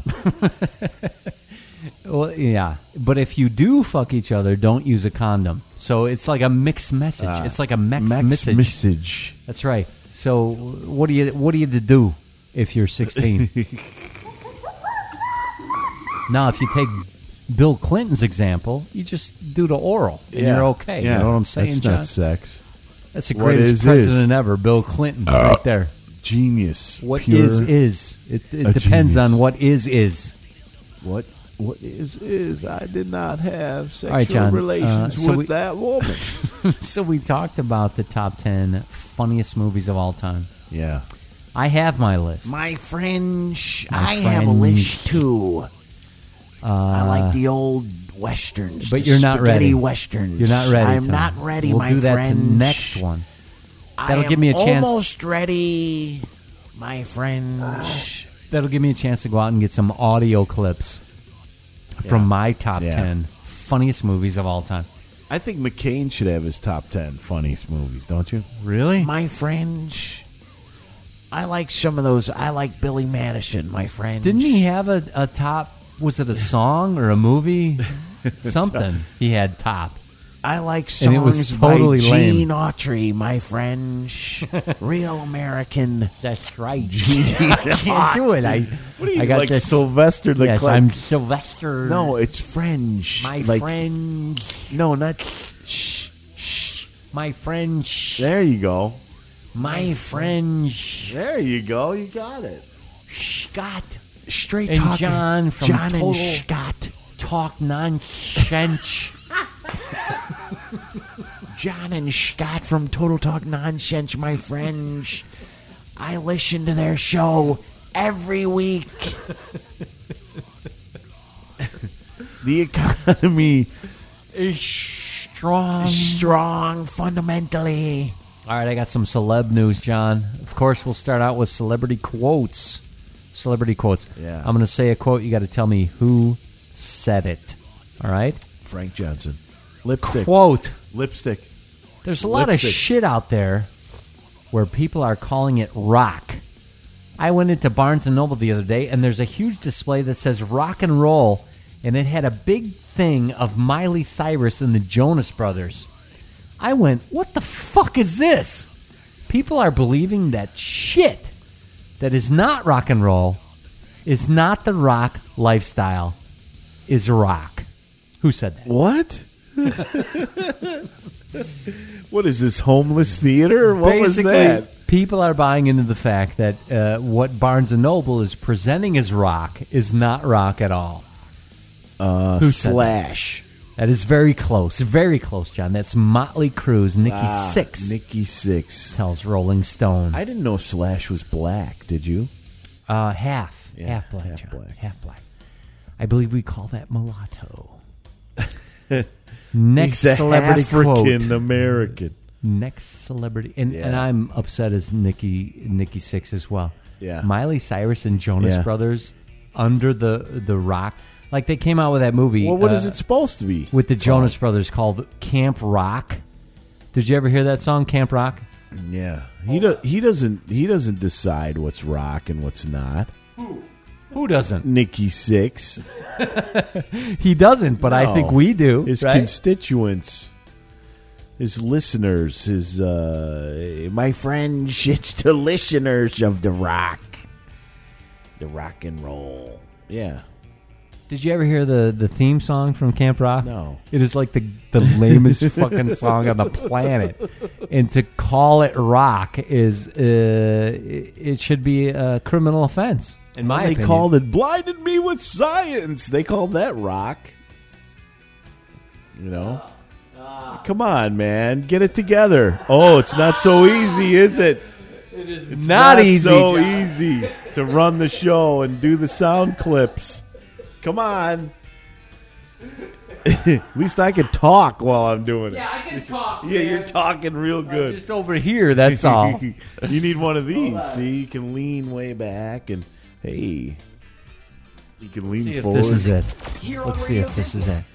Well, yeah, but if you do fuck each other, don't use a condom. So it's like a mixed message. Uh, it's like a mixed, mixed message. message. That's right. So what do you what do you to do if you're sixteen? Now, if you take Bill Clinton's example, you just do the oral and Yeah. you're okay. Yeah. You know what I'm saying, That's John? not sex. That's the What greatest is, president is. ever, Bill Clinton, right there. Genius. What Pure is is. It, it a depends genius. on what is is. What what is is. I did not have sexual All right, John. relations Uh, so with we- that woman. So we talked about the top ten funniest movies of all time. Yeah. I have my list. My French, My I have a French. list too. Uh, I like the old westerns, But the you're not spaghetti ready. westerns. You're not ready. I'm Tom. not ready, We'll my do that friend. to next one. That'll I give me a am chance. Almost ready, my friend. That'll give me a chance to go out and get some audio clips from Yeah. my top Yeah. ten funniest movies of all time. I think McCain should have his top ten funniest movies, don't you? Really? My French. I like some of those. I like Billy Madison, my friend. Didn't he have a, a top? Was it a song or a movie? Something he had top. I like songs And it was totally by lame. Gene Autry, my French. Real American. That's right. I can't do it. I, What are you, I got like this. Sylvester the Yes, Clown? I'm Sylvester. No, it's French. My like, French. No, not. Shh, shh. My French. There you go. My French. There you go. You got it. Scott. Straight And talking. John from John Total and Scott. Talk Nonsense. John and Scott from Total Talk Nonsense, my friends. I listen to their show every week. The economy is strong. Strong, fundamentally. All right, I got some celeb news, John. Of course, we'll start out with celebrity quotes. Celebrity quotes. Yeah. I'm going to say a quote. You got to tell me who said it. All right? Frank Johnson. Lipstick. Quote. Lipstick. There's a lot Lipstick. of shit out there where people are calling it rock. I went into Barnes and Noble the other day, and there's a huge display that says rock and roll, and it had a big thing of Miley Cyrus and the Jonas Brothers. I went, what the fuck is this? People are believing that shit that is not rock and roll, is not the rock lifestyle, is rock. Who said that? What? What is this, homeless theater? What was Basically, that? people are buying into the fact that uh, what Barnes and Noble is presenting as rock is not rock at all. Uh, Who said Slash. That is very close. Very close, John. That's Motley Crue's Nikki Ah, Sixx. Nikki Sixx. Tells Rolling Stone. I didn't know Slash was black. Did you? Uh, half. Yeah, half black, half John. black. Half black. I believe we call that mulatto. Next He's a celebrity African quote. American. Next celebrity. And, Yeah. and I'm upset as Nikki Nikki Sixx as well. Yeah. Miley Cyrus and Jonas Yeah. Brothers, Under the the Rock. Like, they came out with that movie. Well, what uh, is it supposed to be? with the Jonas Brothers called Camp Rock. Did you ever hear that song, Camp Rock? Yeah, he do, he doesn't he doesn't decide what's rock and what's not. Who doesn't? Nikki Sixx. He doesn't, but I think No. we do. His right? constituents, his listeners, his uh, my friends, it's the listeners of the rock, the rock and roll. Yeah. Did you ever hear the, the theme song from Camp Rock? No. It is like the, the lamest fucking song on the planet. And to call it rock is, uh, it it should be a criminal offense, in my they opinion. called it "Blinded Me with Science." They called that rock. You know, come on, man, get it together. Oh, it's not so easy, is it? It is It's not, not easy. so John. easy to run the show and do the sound clips. Come on. At least I can talk while I'm doing it. Yeah, I can talk. Yeah, man. you're talking real good. Just over here, that's all. You need one of these. See, you can lean way back and hey, you can lean See if forward. this is it. Let's see if this is it.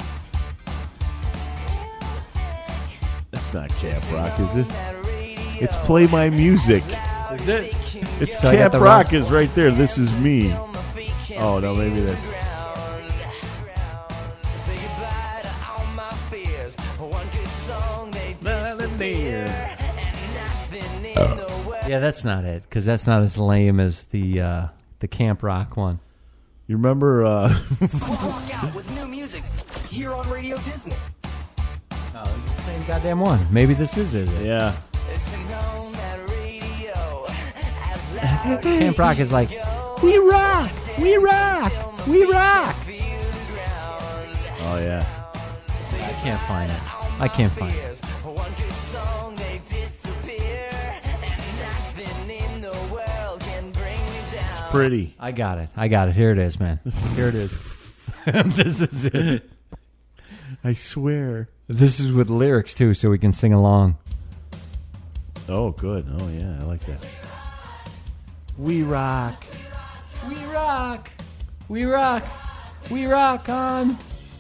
That's not Camp Rock, is it? It's Play My Music. Is it? It's So I got Camp the Rock wrong- is right there. This is me. Oh no, maybe that's. Yeah, that's not it, because that's not as lame as the uh, the Camp Rock one. You remember? Uh, Walk out with new music here on Radio Disney. Oh, it's the same goddamn one. Maybe this is it. yeah. Camp Rock is like, we rock, we rock, we rock. Oh yeah. I can't find it. I can't find it. It's pretty. I got it. I got it. Here it is, man. Here it is. This is it. I swear. This is with lyrics too, so we can sing along. Oh, good. Oh yeah, I like that. We rock. We rock. We rock. We rock on.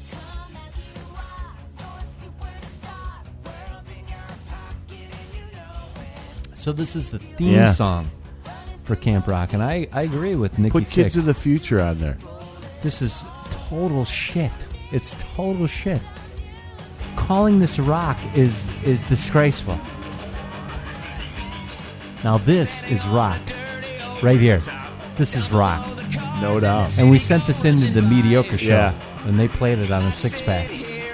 So this is the theme Yeah. song for Camp Rock, and I, I agree with Nikki Put Kids Sixx. of the Future on there. This is total shit. It's total shit. Calling this rock is is disgraceful. Now this is rock. Right here. This is rock. No doubt. And we sent this into the Mediocre Show, Yeah. and they played it on a six-pack.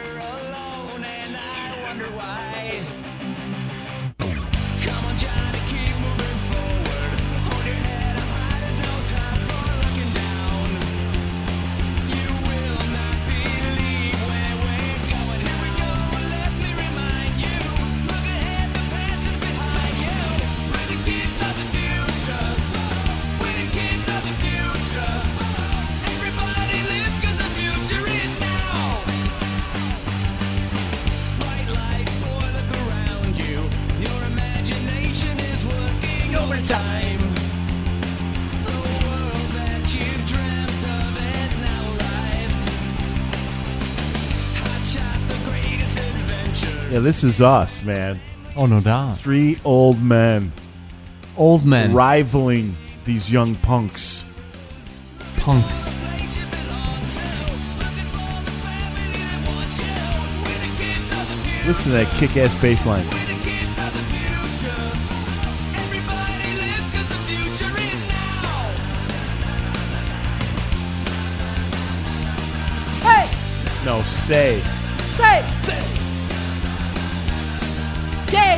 Yeah, this is us, man. Oh, no doubt. Three old men Old men. rivaling these young punks. Punks. Listen to that kick-ass bass line. Hey! No, say. Say! Say! Gay!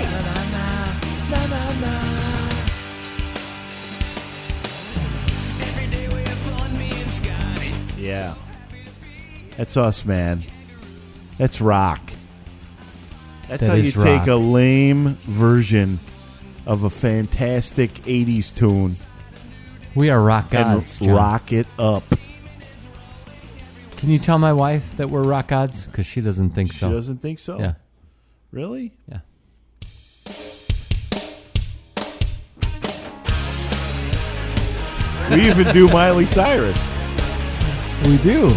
Yeah. That's us, man. That's rock. That's That how you is take rock. a lame version of a fantastic eighties tune We are rock gods, and John. rock it up. Can you tell my wife that we're rock gods? Because she doesn't think She so. doesn't think so? Yeah. Really? Yeah. We even do Miley Cyrus. We do.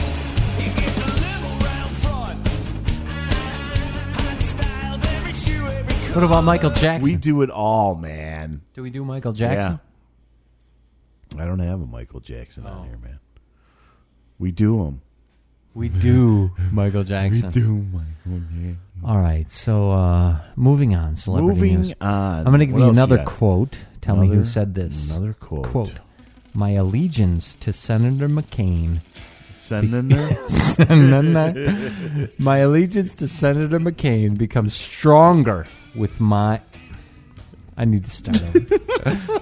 What about Michael Jackson? We do it all, man. Do we do Michael Jackson? Yeah. I don't have a Michael Jackson on here, man. We do them. We do Michael Jackson. We do Michael Jackson. All right, so uh, moving on. Celebrity Moving news. on. I'm going to give What you else you another got? quote. Tell me who Another- said this. another quote. Quote. My allegiance to Senator McCain. Senator? Senator. My allegiance to Senator McCain becomes stronger with my. I need to start over.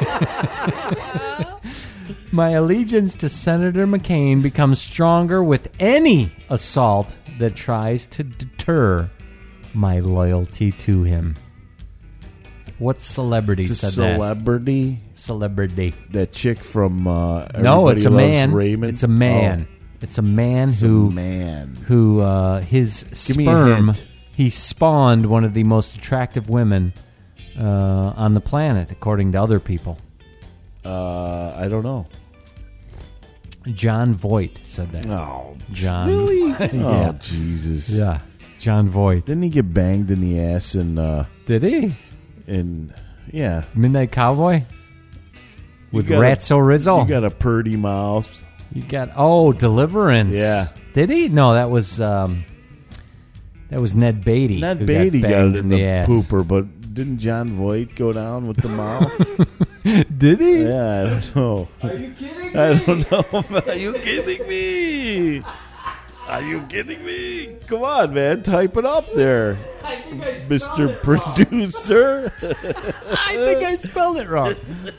My allegiance to Senator McCain becomes stronger with any assault that tries to deter my loyalty to him. What celebrity It's a said celebrity? that? Celebrity. That chick from uh, No, it's a Everybody Loves man. Raymond? It's a man. Oh. It's a man It's a who man. who uh, his Give me a sperm. hint. He spawned one of the most attractive women uh, on the planet, according to other people. Uh, I don't know. John Voight said that. Oh, John. really? Yeah. Oh, Jesus. Yeah, John Voight. Didn't he get banged in the ass? And uh, Did he? In yeah, Midnight Cowboy with You got a- Ratso Rizzo. You got a purty mouth. You got oh Deliverance. Yeah. Did he? No, that was um, that was Ned Beatty. Ned who Beatty got, banged it in the, ass. pooper, but didn't John Voight go down with the mouth? Did he? Yeah, I don't know. Are you kidding I me? don't know. Are you kidding me? Are you kidding me? Come on, man. Type it up there, Mister Producer. I think I spelled it wrong.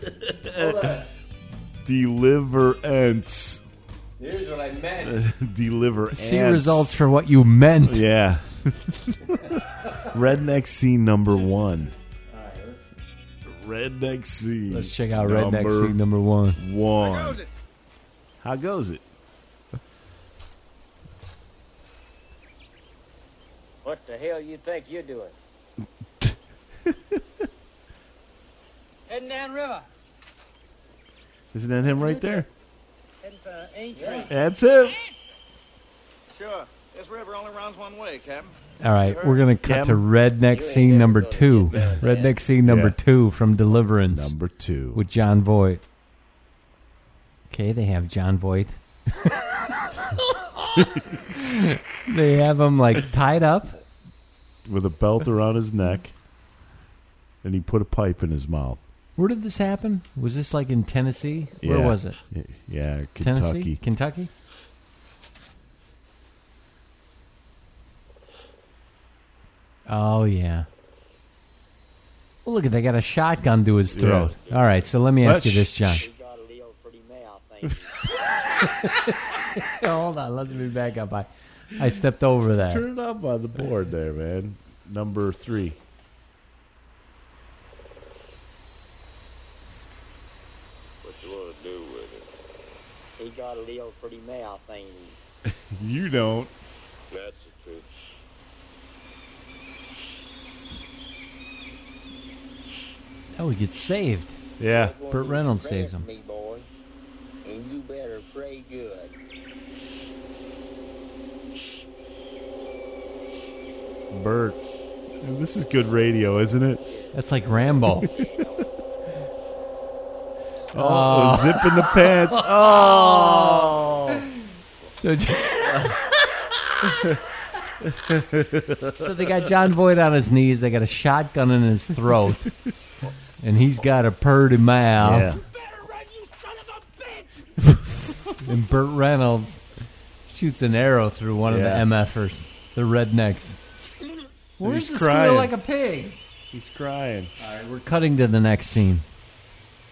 Deliverance. Here's what I meant. Deliver. See ants. results for what you meant. Yeah. Redneck scene number one. All right, let's, Redneck scene. let's check out Redneck scene number one. One. How goes it? How goes it? What the hell you think you're doing? Heading down river. Isn't that him right there? Heading for Aintree. That's him. Sure. This river only runs one way, Captain. All right, we're going to cut Yep. to Redneck scene number two. Redneck scene number Yeah. two from Deliverance. Number two. With John Voight. Okay, they have John Voight. They have him like tied up. With a belt around his neck. And he put a pipe in his mouth. Where did this happen? Was this like in Tennessee? Where Yeah. was it? Yeah, Kentucky. Tennessee? Kentucky? Oh, yeah. Well, look at they got a shotgun to his throat. All right, so let me ask What? you this, John. You got a Leo pretty mouth, ain't you? Hold on, let's me back up. I, I stepped over that. Turn it up on the board there, man. Number three. What you want to do with it? He got a Leo pretty mouth, ain't he? You don't. That's the truth. Oh, he gets saved. Yeah. Burt Reynolds saves him. Me, boy. And you better pray good. Bert. This is good radio, isn't it? That's like Rambo. Oh, zip in the pants. Oh. So, so they got John Voight on his knees. They got a shotgun in his throat. And he's got a purty mouth. And Burt Reynolds shoots an arrow through one of the Yeah. MFers, the rednecks. Where's He's the crying. squeal like a pig? He's crying. All right, we're cutting to the next scene.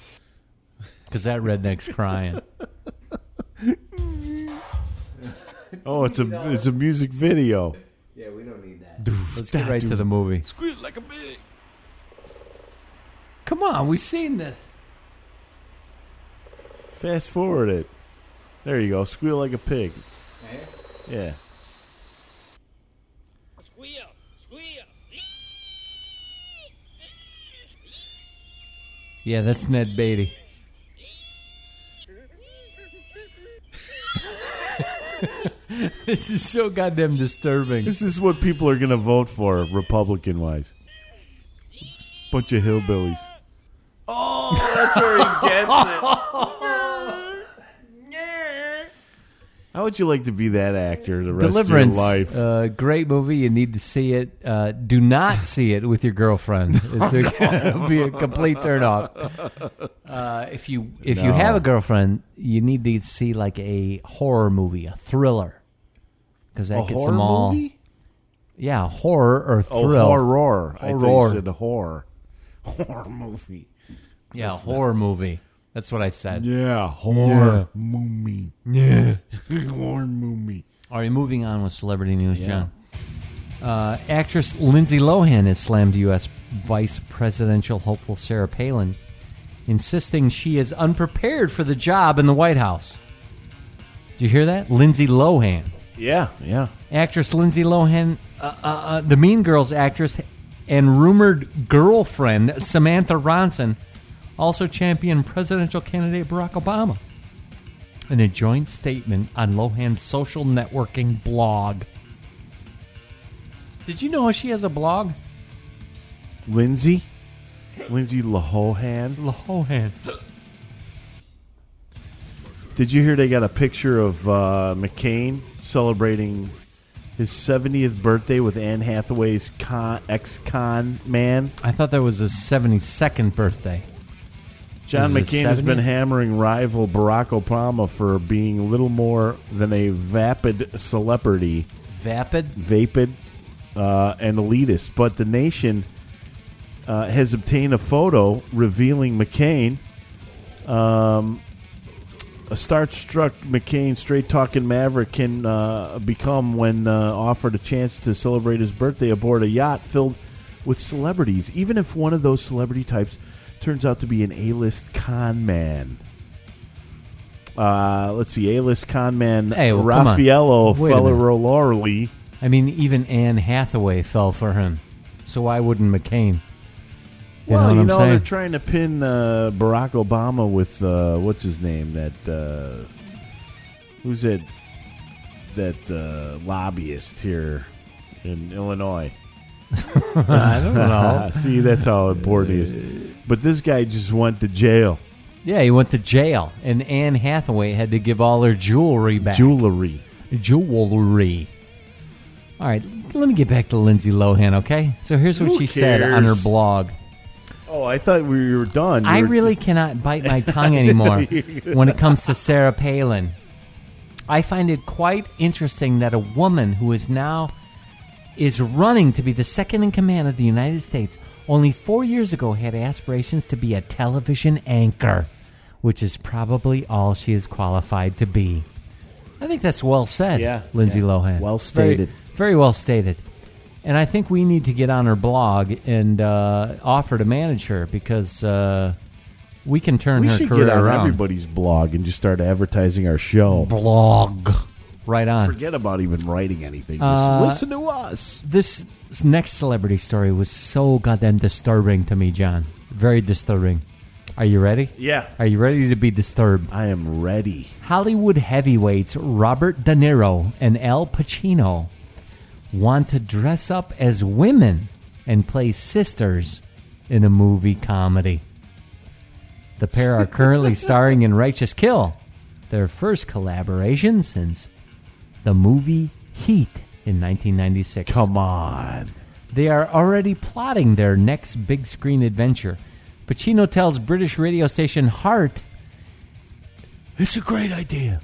Because that redneck's crying. Oh, it's a it's a music video. Yeah, we don't need that. Let's get right to the movie. Squeal like a pig. Come on, we've seen this. Fast forward it. There you go. Squeal like a pig. Yeah. Squeal, squeal. Yeah, that's Ned Beatty. This is so goddamn disturbing. This is what people are going to vote for, Republican-wise. Bunch of hillbillies. Oh, that's where he gets it. How would you like to be that actor the rest Deliverance, of your life? Uh, great movie. You need to see it. Uh, do not see it with your girlfriend. It's a, it'll be a complete turnoff. Uh, if you if you No. have a girlfriend, you need to see like a horror movie, a thriller, because that A gets horror them all. movie? Yeah, horror or Oh, thrill. horror. I thought Horror. you said horror. Horror movie. Yeah, horror movie. That's what I said. Yeah, horror movie. Yeah. Horror movie. All right, moving on with celebrity news, John. Uh, actress Lindsay Lohan has slammed U S vice presidential hopeful Sarah Palin, insisting she is unprepared for the job in the White House. Did you hear that? Lindsay Lohan. Yeah, yeah. Actress Lindsay Lohan, uh, uh, uh, the Mean Girls actress, and rumored girlfriend Samantha Ronson also championed presidential candidate Barack Obama in a joint statement on Lohan's social networking blog. Did you know she has a blog? Lindsay? Lindsay Lohan? Lohan. Did you hear they got a picture of uh, McCain celebrating his seventieth birthday with Anne Hathaway's con, ex-con man? I thought that was his seventy-second birthday. John Is it McCain has been seventy? hammering rival Barack Obama for being little more than a vapid celebrity. Vapid? Vapid uh, and elitist. But the Nation uh, has obtained a photo revealing McCain. Um, a starstruck McCain, straight-talking maverick, can uh, become when uh, offered a chance to celebrate his birthday aboard a yacht filled with celebrities, even if one of those celebrity types turns out to be an A-list con man. Uh, let's see, A-list con man Hey, well, come on. Raffaello Wait a minute. Fallaroli. I mean, even Anne Hathaway fell for him. So why wouldn't McCain? You Well, know what you I'm know, saying? they're trying to pin uh, Barack Obama with, uh, what's his name? That, uh, who's that, that uh, lobbyist here in Illinois? I don't know. See, that's how important he is. But this guy just went to jail. Yeah, he went to jail, and Anne Hathaway had to give all her jewelry back. Jewelry. Jewelry. All right, let me get back to Lindsay Lohan, okay? So here's what Who she said on her cares? blog. Oh, I thought we were done. You I were- really cannot bite my tongue anymore when it comes to Sarah Palin. I find it quite interesting that a woman who is now is running to be the second in command of the United States only four years ago had aspirations to be a television anchor, which is probably all she is qualified to be. I think that's well said, Yeah, Lindsay yeah. Lohan. Well Very- stated. Very, well stated. And I think we need to get on her blog and uh, offer to manage her because uh, we can turn We her should career get on around. everybody's blog and just start advertising our show. Blog. Right on. Forget about even writing anything. Just Uh, listen to us. This next celebrity story was so goddamn disturbing to me, John. Very disturbing. Are you ready? Yeah. Are you ready to be disturbed? I am ready. Hollywood heavyweights Robert De Niro and Al Pacino want to dress up as women and play sisters in a movie comedy. The pair are currently starring in Righteous Kill, their first collaboration since the movie Heat in nineteen ninety-six. Come on. They are already plotting their next big screen adventure. Pacino tells British radio station Heart, "It's a great idea.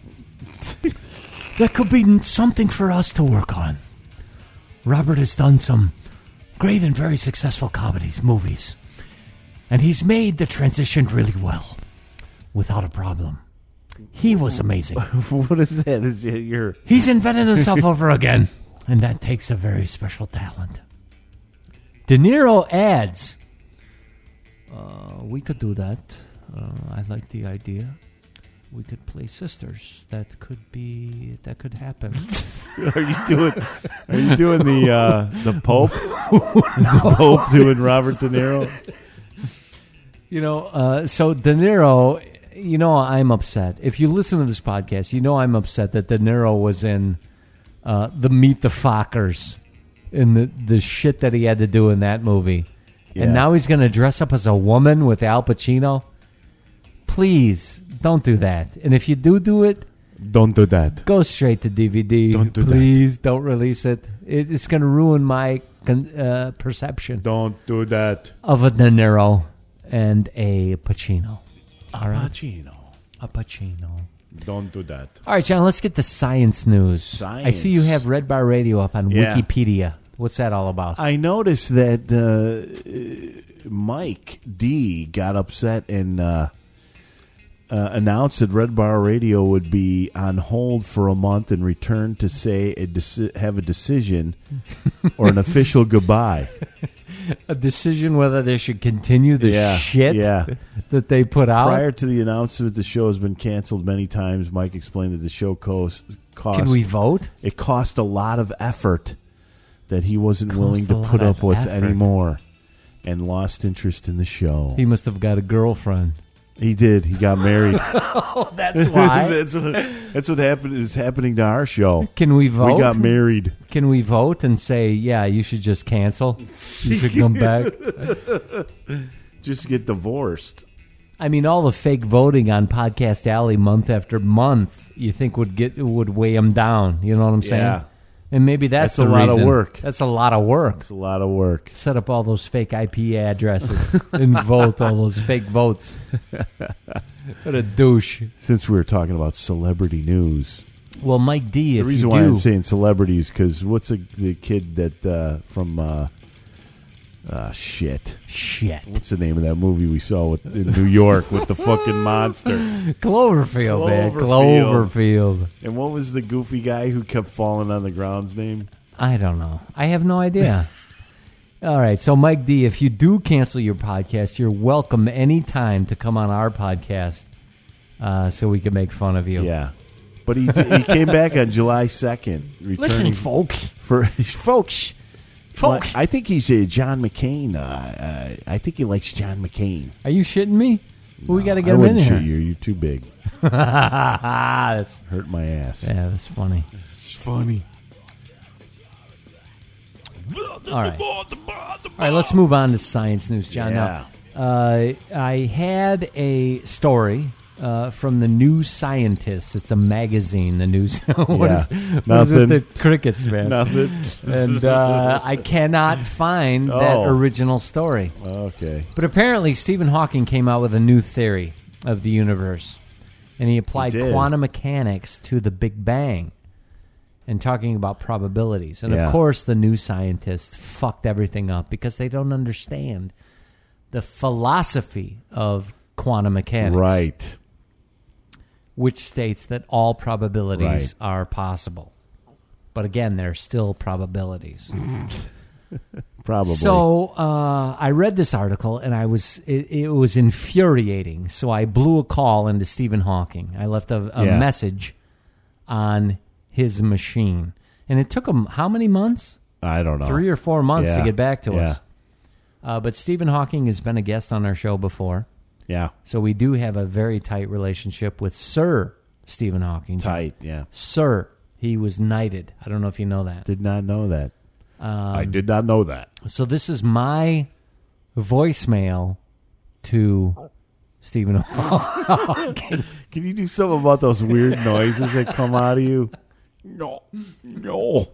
That could be something for us to work on. Robert has done some great and very successful comedies, movies, and he's made the transition really well, without a problem. He was amazing. What is that? Is it your? He's invented himself over again, and that takes a very special talent. De Niro adds, uh, we could do that. Uh, I like the idea. We could play sisters. That could be. That could happen. Are you doing? Are you doing the uh, the Pope? The Pope doing Robert De Niro? You know, uh, so De Niro. You know, I'm upset. If you listen to this podcast, you know I'm upset that De Niro was in uh, the Meet the Fockers and the the shit that he had to do in that movie, Yeah. and now he's going to dress up as a woman with Al Pacino. Please don't do that. And if you do do it, don't do that. Go straight to D V D. Don't do Please don't release it. it it's going to ruin my con- uh, perception. Don't do that. Of a De Niro and a Pacino. A All right? Pacino. A Pacino. Don't do that. All right, John, let's get to science news. Science. I see you have Red Bar Radio up on Yeah. Wikipedia. What's that all about? I noticed that uh, Mike D got upset and uh, uh, announced that Red Bar Radio would be on hold for a month and return to say a deci- have a decision or an official goodbye. A decision whether they should continue the Yeah, shit yeah. that they put out? Prior to the announcement, the show has been canceled many times. Mike explained that the show cost. cost Can we vote? It cost a lot of effort that he wasn't Cost willing a to lot put of up with effort. anymore, and lost interest in the show. He must have got a girlfriend. He did. He got married. Oh, that's why. that's what. That's what happened. Is happening to our show. Can we vote? We got married. Can we vote and say, yeah, you should just cancel? You should come back? Just get divorced. I mean, all the fake voting on Podcast Alley month after month, you think would get would weigh them down. You know what I'm saying? Yeah. And maybe that's, That's the a lot of reason. work. That's a lot of work. It's a lot of work. Set up all those fake I P addresses and vote all those fake votes. What a douche. Since we were talking about celebrity news. Well, Mike D, The if reason you why do, I'm saying celebrities, because what's a, the kid that uh, from uh, uh, shit shit? What's the name of that movie we saw with, in New York with the fucking monster? Cloverfield, man. Cloverfield. Cloverfield. And what was the goofy guy who kept falling on the ground's name? I don't know. I have no idea. All right, so Mike D, if you do cancel your podcast, you're welcome anytime to come on our podcast uh, so we can make fun of you. Yeah. But he he came back on July second. Listen, folks. For, folks. Folks. I think he's uh, John McCain. Uh, uh, I think he likes John McCain. Are you shitting me? Well, we got to get I him in wouldn't here. shoot you. You're too big. That's, Hurt my ass. yeah, that's funny. It's funny. All right. All right, let's move on to science news, John. Yeah. Now, uh, I had a story uh, from the New Scientist. It's a magazine, the news. what, Yeah. is, what is Nothing. with the crickets, man? Nothing. And uh, I cannot find that Oh. original story. Okay. But apparently, Stephen Hawking came out with a new theory of the universe, and he applied He did. quantum mechanics to the Big Bang and talking about probabilities. And, Yeah. of course, the New Scientists fucked everything up because they don't understand the philosophy of quantum mechanics. Right. Which states that all probabilities Right. are possible. But again, they're still probabilities. Probably. So uh, I read this article and I was it, it was infuriating. So I blew a call into Stephen Hawking. I left a, a Yeah. message on his machine, and it took him how many months? I don't know. Three or four months to Yeah. get back to Yeah. us. Uh, but Stephen Hawking has been a guest on our show before. Yeah. So we do have a very tight relationship with Sir Stephen Hawking. Tight, yeah. Sir. He was knighted. I don't know if you know that. Did not know that. Um, I did not know that. So this is my voicemail to Stephen Hawking. Can you do something about those weird noises that come out of you? No. No.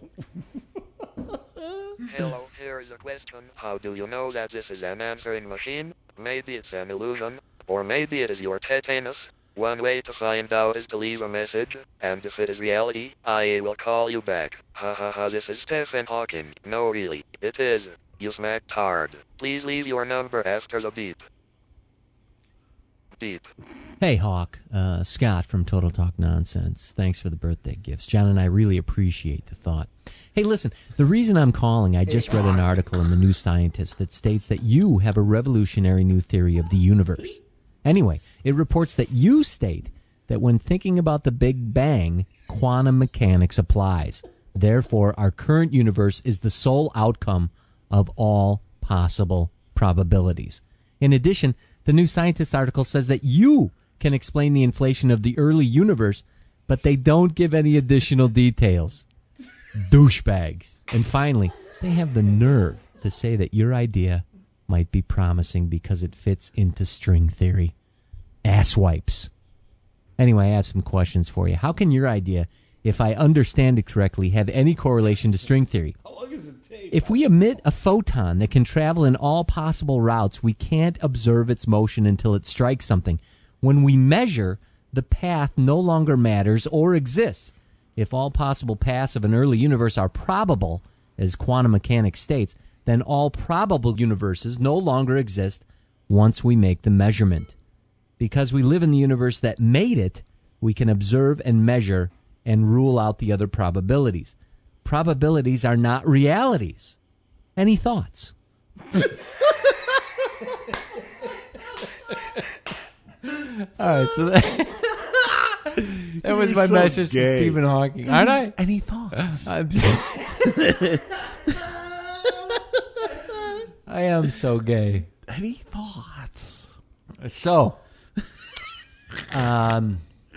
Hello, here is a question. How do you know that this is an answering machine? Maybe it's an illusion, or maybe it is your tetanus. One way to find out is to leave a message, and if it is reality, I will call you back. Ha ha ha, this is Stephen Hawking. No, really, it is. You smacked hard. Please leave your number after the beep. deep. Hey, Hawk. Uh, Scott from Total Talk Nonsense. Thanks for the birthday gifts. John and I really appreciate the thought. Hey, listen, the reason I'm calling, I just read an article in the New Scientist that states that you have a revolutionary new theory of the universe. Anyway, it reports that you state that when thinking about the Big Bang, quantum mechanics applies. Therefore, our current universe is the sole outcome of all possible probabilities. In addition, the New Scientist article says that you can explain the inflation of the early universe, but they don't give any additional details. Douchebags. And finally, they have the nerve to say that your idea might be promising because it fits into string theory. Asswipes. Anyway, I have some questions for you. How can your idea, if I understand it correctly, have any correlation to string theory? How long does it take? If we emit a photon that can travel in all possible routes, we can't observe its motion until it strikes something. When we measure, the path no longer matters or exists. If all possible paths of an early universe are probable, as quantum mechanics states, then all probable universes no longer exist once we make the measurement. Because we live in the universe that made it, we can observe and measure and rule out the other probabilities. Probabilities are not realities. Any thoughts? All right, so that... That was my so message gay. to Stephen Hawking. Aren't I? Any thoughts? I am so gay. Any thoughts? So, um,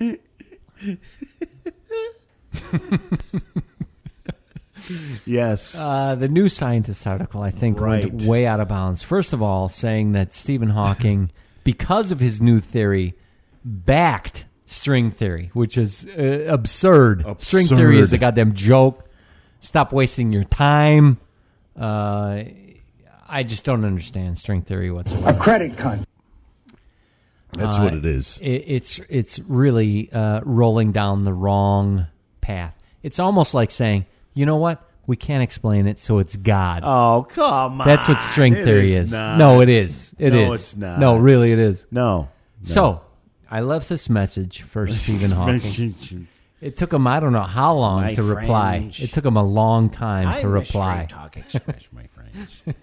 yes. Uh, the New Scientist article, I think, right. went way out of bounds. First of all, saying that Stephen Hawking, because of his new theory, backed string theory, which is uh, absurd. absurd. String theory is a goddamn joke. Stop wasting your time. Uh, I just don't understand string theory whatsoever. A credit cunt. That's uh, what it is. It, it's it's really uh, rolling down the wrong path. It's almost like saying, you know what? We can't explain it, so it's God. Oh, come on. That's what string it theory is. is. Not. No, it is. It no, is. No, it's not. No, really, it is. No. no. So, I left this message for Stephen Hawking. It took him, I don't know how long my to reply. French. It took him a long time I'm to reply. Talk express, my friends.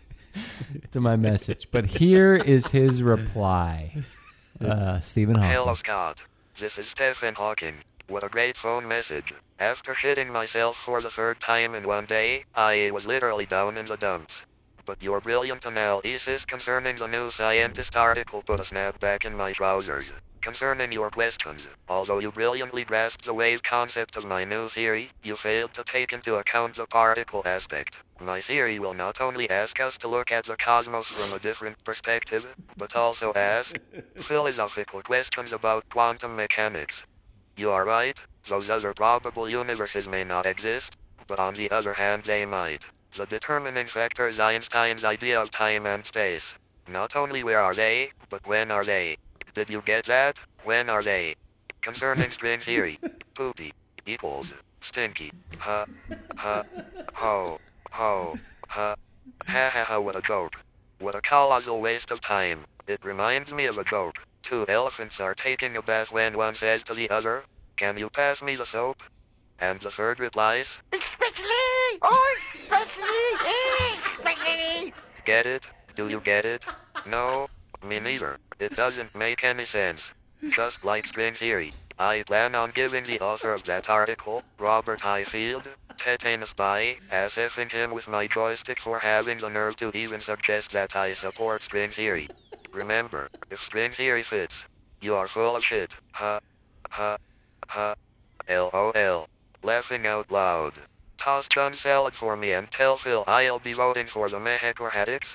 to my message. But here is his reply. Uh, Stephen Hawking. Hello, Scott. This is Stephen Hawking. What a great phone message. After shitting myself for the third time in one day, I was literally down in the dumps. But your brilliant analysis concerning the New Scientist article put a snap back in my trousers. Concerning your questions, although you brilliantly grasped the wave concept of my new theory, you failed to take into account the particle aspect. My theory will not only ask us to look at the cosmos from a different perspective, but also ask philosophical questions about quantum mechanics. You are right, those other probable universes may not exist, but on the other hand they might. The determining factor is Einstein's idea of time and space. Not only where are they, but when are they? Did you get that? When are they? Concerning string theory, poopy equals stinky. Ha, ha, ho, ho, ha, ha ha ha, what a joke. What a colossal waste of time. It reminds me of a joke. Two elephants are taking a bath when one says to the other, "Can you pass me the soap?" And the third replies, Especially! Oh, especially! Especially! Get it? Do you get it? No? Me neither. It doesn't make any sense. Just like string theory, I plan on giving the author of that article, Robert Highfield, tetanus by ass-effing him with my joystick for having the nerve to even suggest that I support string theory. Remember, if string theory fits, you are full of shit. Ha, ha, ha, LOL. Laughing out loud. Toss John salad for me and tell Phil I'll be voting for the Mexico Haddix.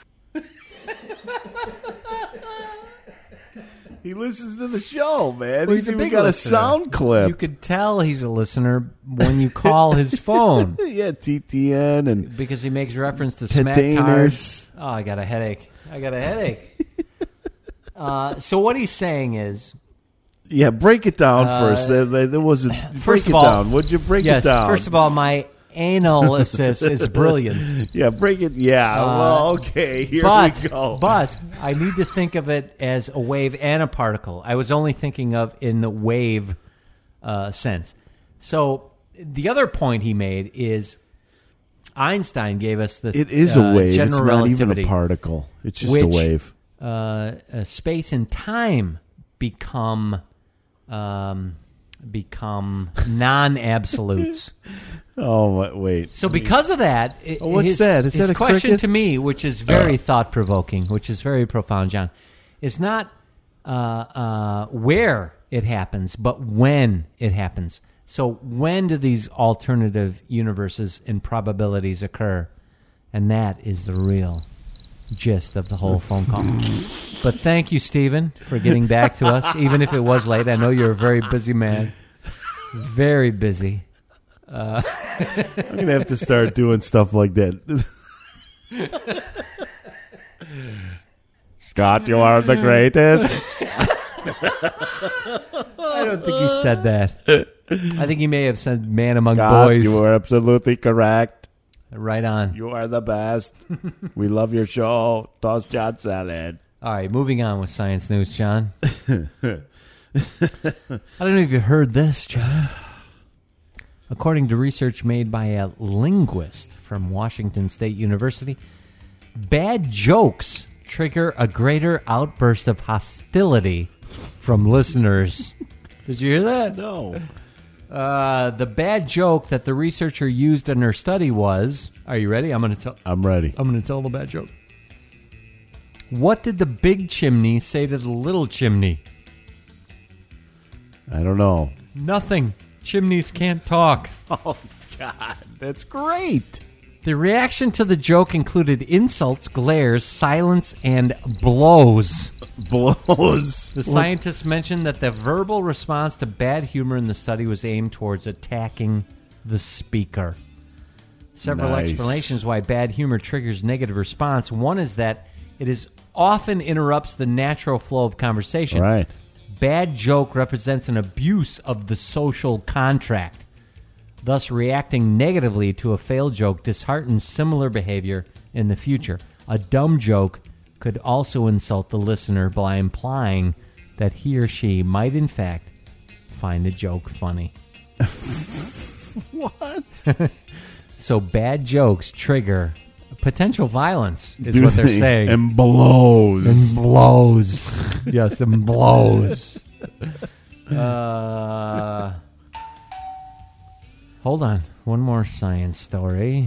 He listens to the show, man. Well, he's he's a even big got listener. a sound clip. You could tell he's a listener when you call his phone. Yeah, T T N and because he makes reference to smack Tetanus. tards. Oh, I got a headache. I got a headache. uh, so what he's saying is, yeah, break it down uh, first. There, there, there wasn't. First break of it all, down. Would you break yes, it down? First of all, my analysis is brilliant. Yeah, break it. Yeah, Uh, well, okay, here but, we go. But I need to think of it as a wave and a particle. I was only thinking of in the wave uh, sense. So the other point he made is Einstein gave us the It is uh, a wave. general It's not relativity, even a particle. It's just which, a wave. Uh, uh, space and time become um, become non-absolutes. Oh, wait. So because of that, it, Oh, what's his, that? Is his that a question cricket? to me, which is very thought-provoking, which is very profound, John, is not uh, uh, where it happens, but when it happens. So when do these alternative universes and probabilities occur? And that is the real gist of the whole phone call. But thank you, Stephen, for getting back to us, even if it was late. I know you're a very busy man. Very busy. Uh, I'm going to have to start doing stuff like that. Scott, you are the greatest. I don't think he said that. I think he may have said man among Scott, boys. you are absolutely correct. Right on. You are the best. We love your show. Toss John salad. All right, moving on with science news, John. I don't know if you heard this, John. According to research made by a linguist from Washington State University, bad jokes trigger a greater outburst of hostility from listeners. Did you hear that? No. Uh, the bad joke that the researcher used in her study was, are you ready? I'm going to tell. I'm ready. I'm going to tell the bad joke. What did the big chimney say to the little chimney? I don't know. Nothing. Chimneys can't talk. Oh, God. That's great. The reaction to the joke included insults, glares, silence, and blows. Blows. The scientists mentioned that the verbal response to bad humor in the study was aimed towards attacking the speaker. Several Nice. explanations why bad humor triggers negative response. One is that it is often interrupts the natural flow of conversation. Right. Bad joke represents an abuse of the social contract. Thus, reacting negatively to a failed joke disheartens similar behavior in the future. A dumb joke could also insult the listener by implying that he or she might, in fact, find a joke funny. What? So bad jokes trigger potential violence, is Do what they're they? saying. And blows. And blows. Yes, and blows. Uh, hold on. One more science story.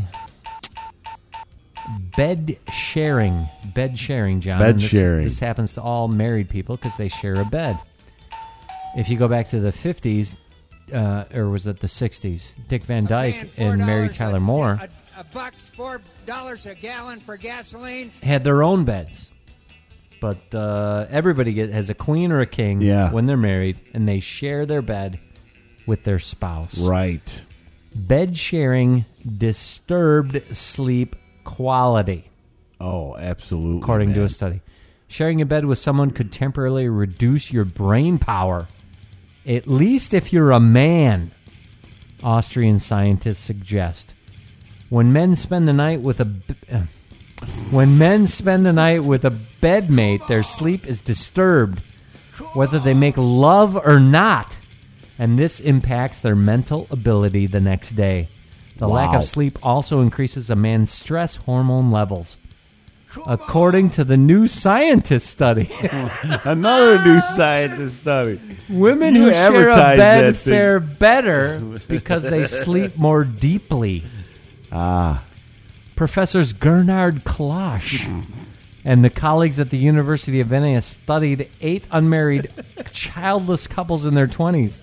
Bed sharing. Bed sharing, John. Bed And this, sharing. This happens to all married people because they share a bed. If you go back to the fifties, uh, or was it the sixties, Dick Van Dyke and Mary Tyler Moore A buck's four dollars a gallon for gasoline. had their own beds. But uh, everybody get, has a queen or a king Yeah. when they're married, and they share their bed with their spouse. Right. Bed sharing disturbed sleep quality, Oh, absolutely. according to man. a study. Sharing a bed with someone could temporarily reduce your brain power, at least if you're a man, Austrian scientists suggest. When men spend the night with a b- uh, when men spend the night with a bedmate, their sleep is disturbed, whether they make love or not, and this impacts their mental ability the next day. The lack Wow. of sleep also increases a man's stress hormone levels, according to the New Scientist study. Another new scientist study. Women You who share a advertise bed that thing. fare better because they sleep more deeply. Ah. Professors Gernard Klosch and the colleagues at the University of Vienna studied eight unmarried childless couples in their twenties.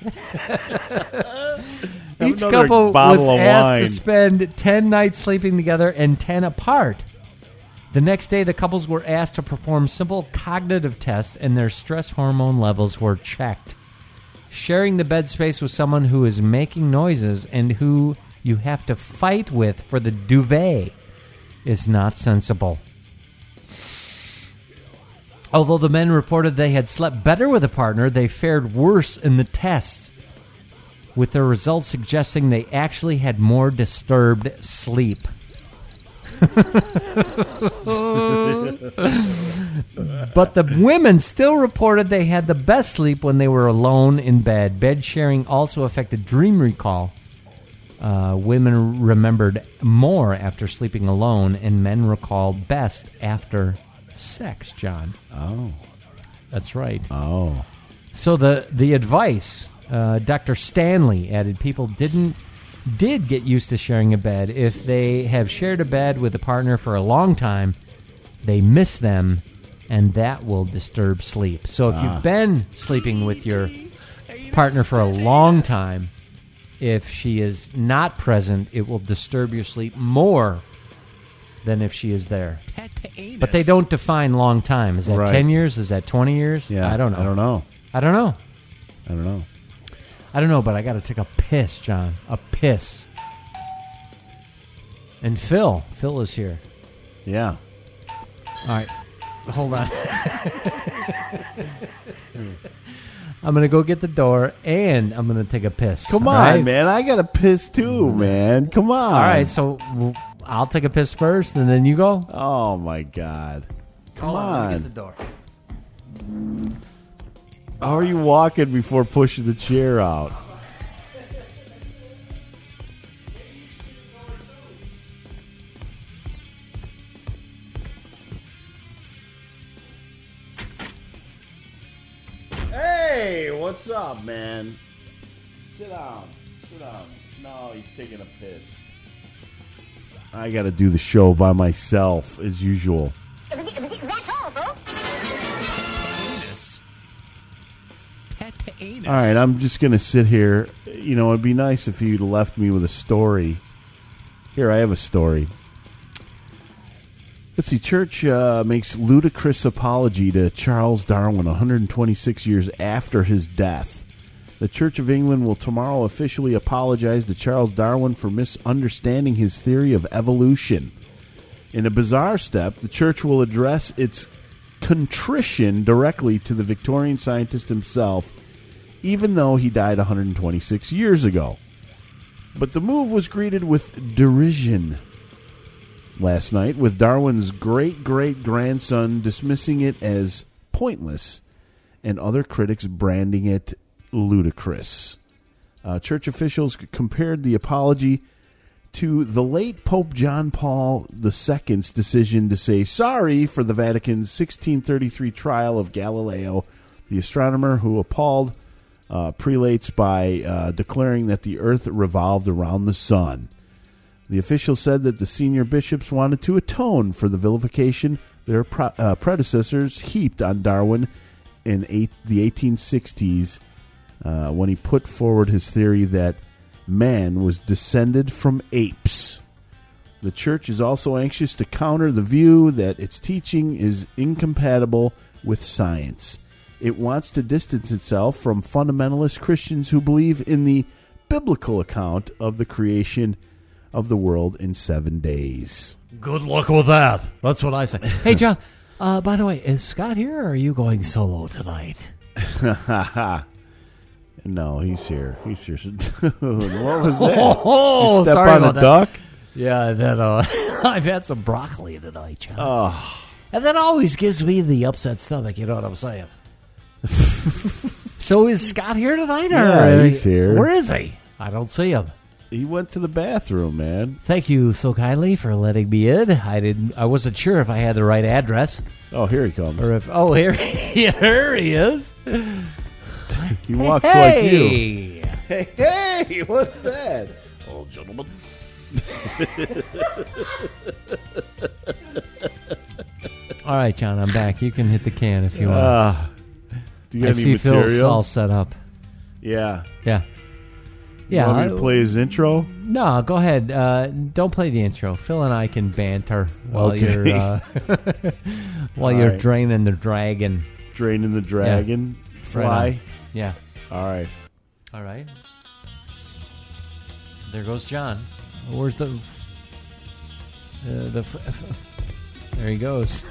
Each another couple bottle was of asked wine. to spend ten nights sleeping together and ten apart. The next day, the couples were asked to perform simple cognitive tests, and their stress hormone levels were checked. Sharing the bed space with someone who is making noises and who you have to fight with for the duvet is not sensible. Although the men reported they had slept better with a partner, they fared worse in the tests. with their results suggesting they actually had more disturbed sleep. But the women still reported they had the best sleep when they were alone in bed. Bed sharing also affected dream recall. Uh, women remembered more after sleeping alone, and men recalled best after sex, John. Oh. That's right. Oh. So the, the advice, uh, Doctor Stanley added, people didn't did get used to sharing a bed. If they have shared a bed with a partner for a long time, they miss them, and that will disturb sleep. So if Ah. you've been sleeping with your partner for a long time, if she is not present, it will disturb your sleep more than if she is there. But they don't define long time. Is that Right. ten years? Is that twenty years? Yeah, I don't know. I don't know. I don't know. I don't know. I don't know, but I got to take a piss, John. A piss. And Phil. Phil is here. Yeah. All right. Hold on. I'm going to go get the door, and I'm going to take a piss. Come all on, right? man. I got to piss too, man. Come on. All right, so w- I'll take a piss first, and then you go? Oh, my God. Come Hold on. Let me get the door. How are you walking before pushing the chair out? Hey, what's up, man? Sit down. Sit down. No, he's taking a piss. I got to do the show by myself, as usual. That's all, folks. All right, I'm just going to sit here. You know, it'd be nice if you'd left me with a story. Here, I have a story. Let's see. Church uh, makes ludicrous apology to Charles Darwin one hundred twenty-six years after his death. The Church of England will tomorrow officially apologize to Charles Darwin for misunderstanding his theory of evolution. In a bizarre step, the church will address its contrition directly to the Victorian scientist himself, even though he died one hundred twenty-six years ago. But the move was greeted with derision last night, with Darwin's great-great-grandson dismissing it as pointless and other critics branding it ludicrous. Uh, church officials compared the apology to the late Pope John Paul the Second's decision to say sorry for the Vatican's sixteen thirty-three trial of Galileo, the astronomer who appalled uh, prelates by uh, declaring that the earth revolved around the sun. The official said that the senior bishops wanted to atone for the vilification their pro- uh, predecessors heaped on Darwin in eight, the eighteen sixties uh, when he put forward his theory that man was descended from apes. The church is also anxious to counter the view that its teaching is incompatible with science. It wants to distance itself from fundamentalist Christians who believe in the biblical account of the creation of the world in seven days. Good luck with that. That's what I say. Hey, John, uh, by the way, is Scott here, or are you going solo tonight? No, he's here. He's here. Dude, what was that? Oh, you step sorry on about a that. duck? Yeah, that, uh, I've had some broccoli tonight, John. Oh. And that always gives me the upset stomach, you know what I'm saying? So is Scott here tonight? Or Yeah, he's here. Where is he? I don't see him. He went to the bathroom, man. Thank you so kindly for letting me in. I didn't. I wasn't sure if I had the right address. Oh, here he comes. Or if oh here, here he is. He walks hey. like you. Hey, hey, what's that? Oh, gentlemen. All right, John, I'm back. You can hit the can if you want. Uh, do you I got see any material? Phil's all set up. Yeah. Yeah. You Yeah. want me to play his intro? No, go ahead. Uh, don't play the intro. Phil and I can banter while Okay. you're uh, while All you're right. draining the dragon. Draining the dragon. Yeah. Fly. Right on. Yeah. All right. All right. There goes John. Where's the uh, the? F- f- there he goes.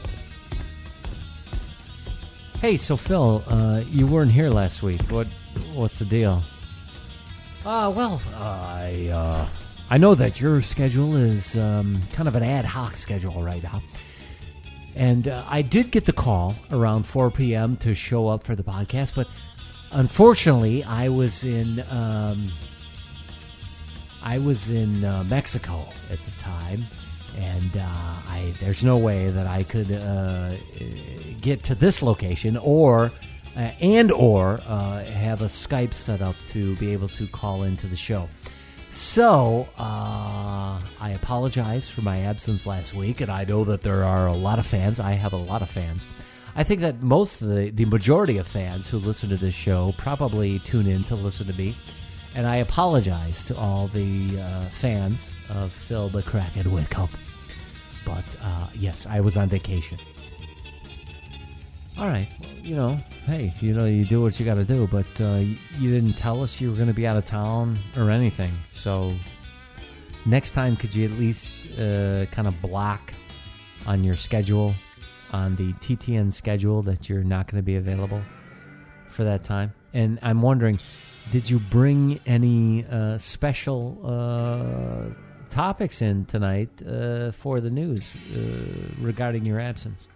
Hey, so Phil, uh, you weren't here last week. What What's the deal? Uh, well, uh, I uh, I know that your schedule is um, kind of an ad hoc schedule right now. And uh, I did get the call around four p.m. to show up for the podcast, but unfortunately, I was in um, I was in uh, Mexico at the time, and uh, I there's no way that I could uh, get to this location or uh, and or uh, have a Skype set up to be able to call into the show. So, uh, I apologize for my absence last week, and I know that there are a lot of fans. I have a lot of fans. I think that most of the, the majority of fans who listen to this show probably tune in to listen to me, and I apologize to all the uh, fans of Phil McCracken Whitcomb. But, uh, yes, I was on vacation. All right, well, you know, hey, you know, you do what you got to do, but uh, you didn't tell us you were going to be out of town or anything. So next time, could you at least uh, kind of block on your schedule, on the T T N schedule, that you're not going to be available for that time? And I'm wondering, did you bring any uh, special uh, topics in tonight uh, for the news uh, regarding your absence?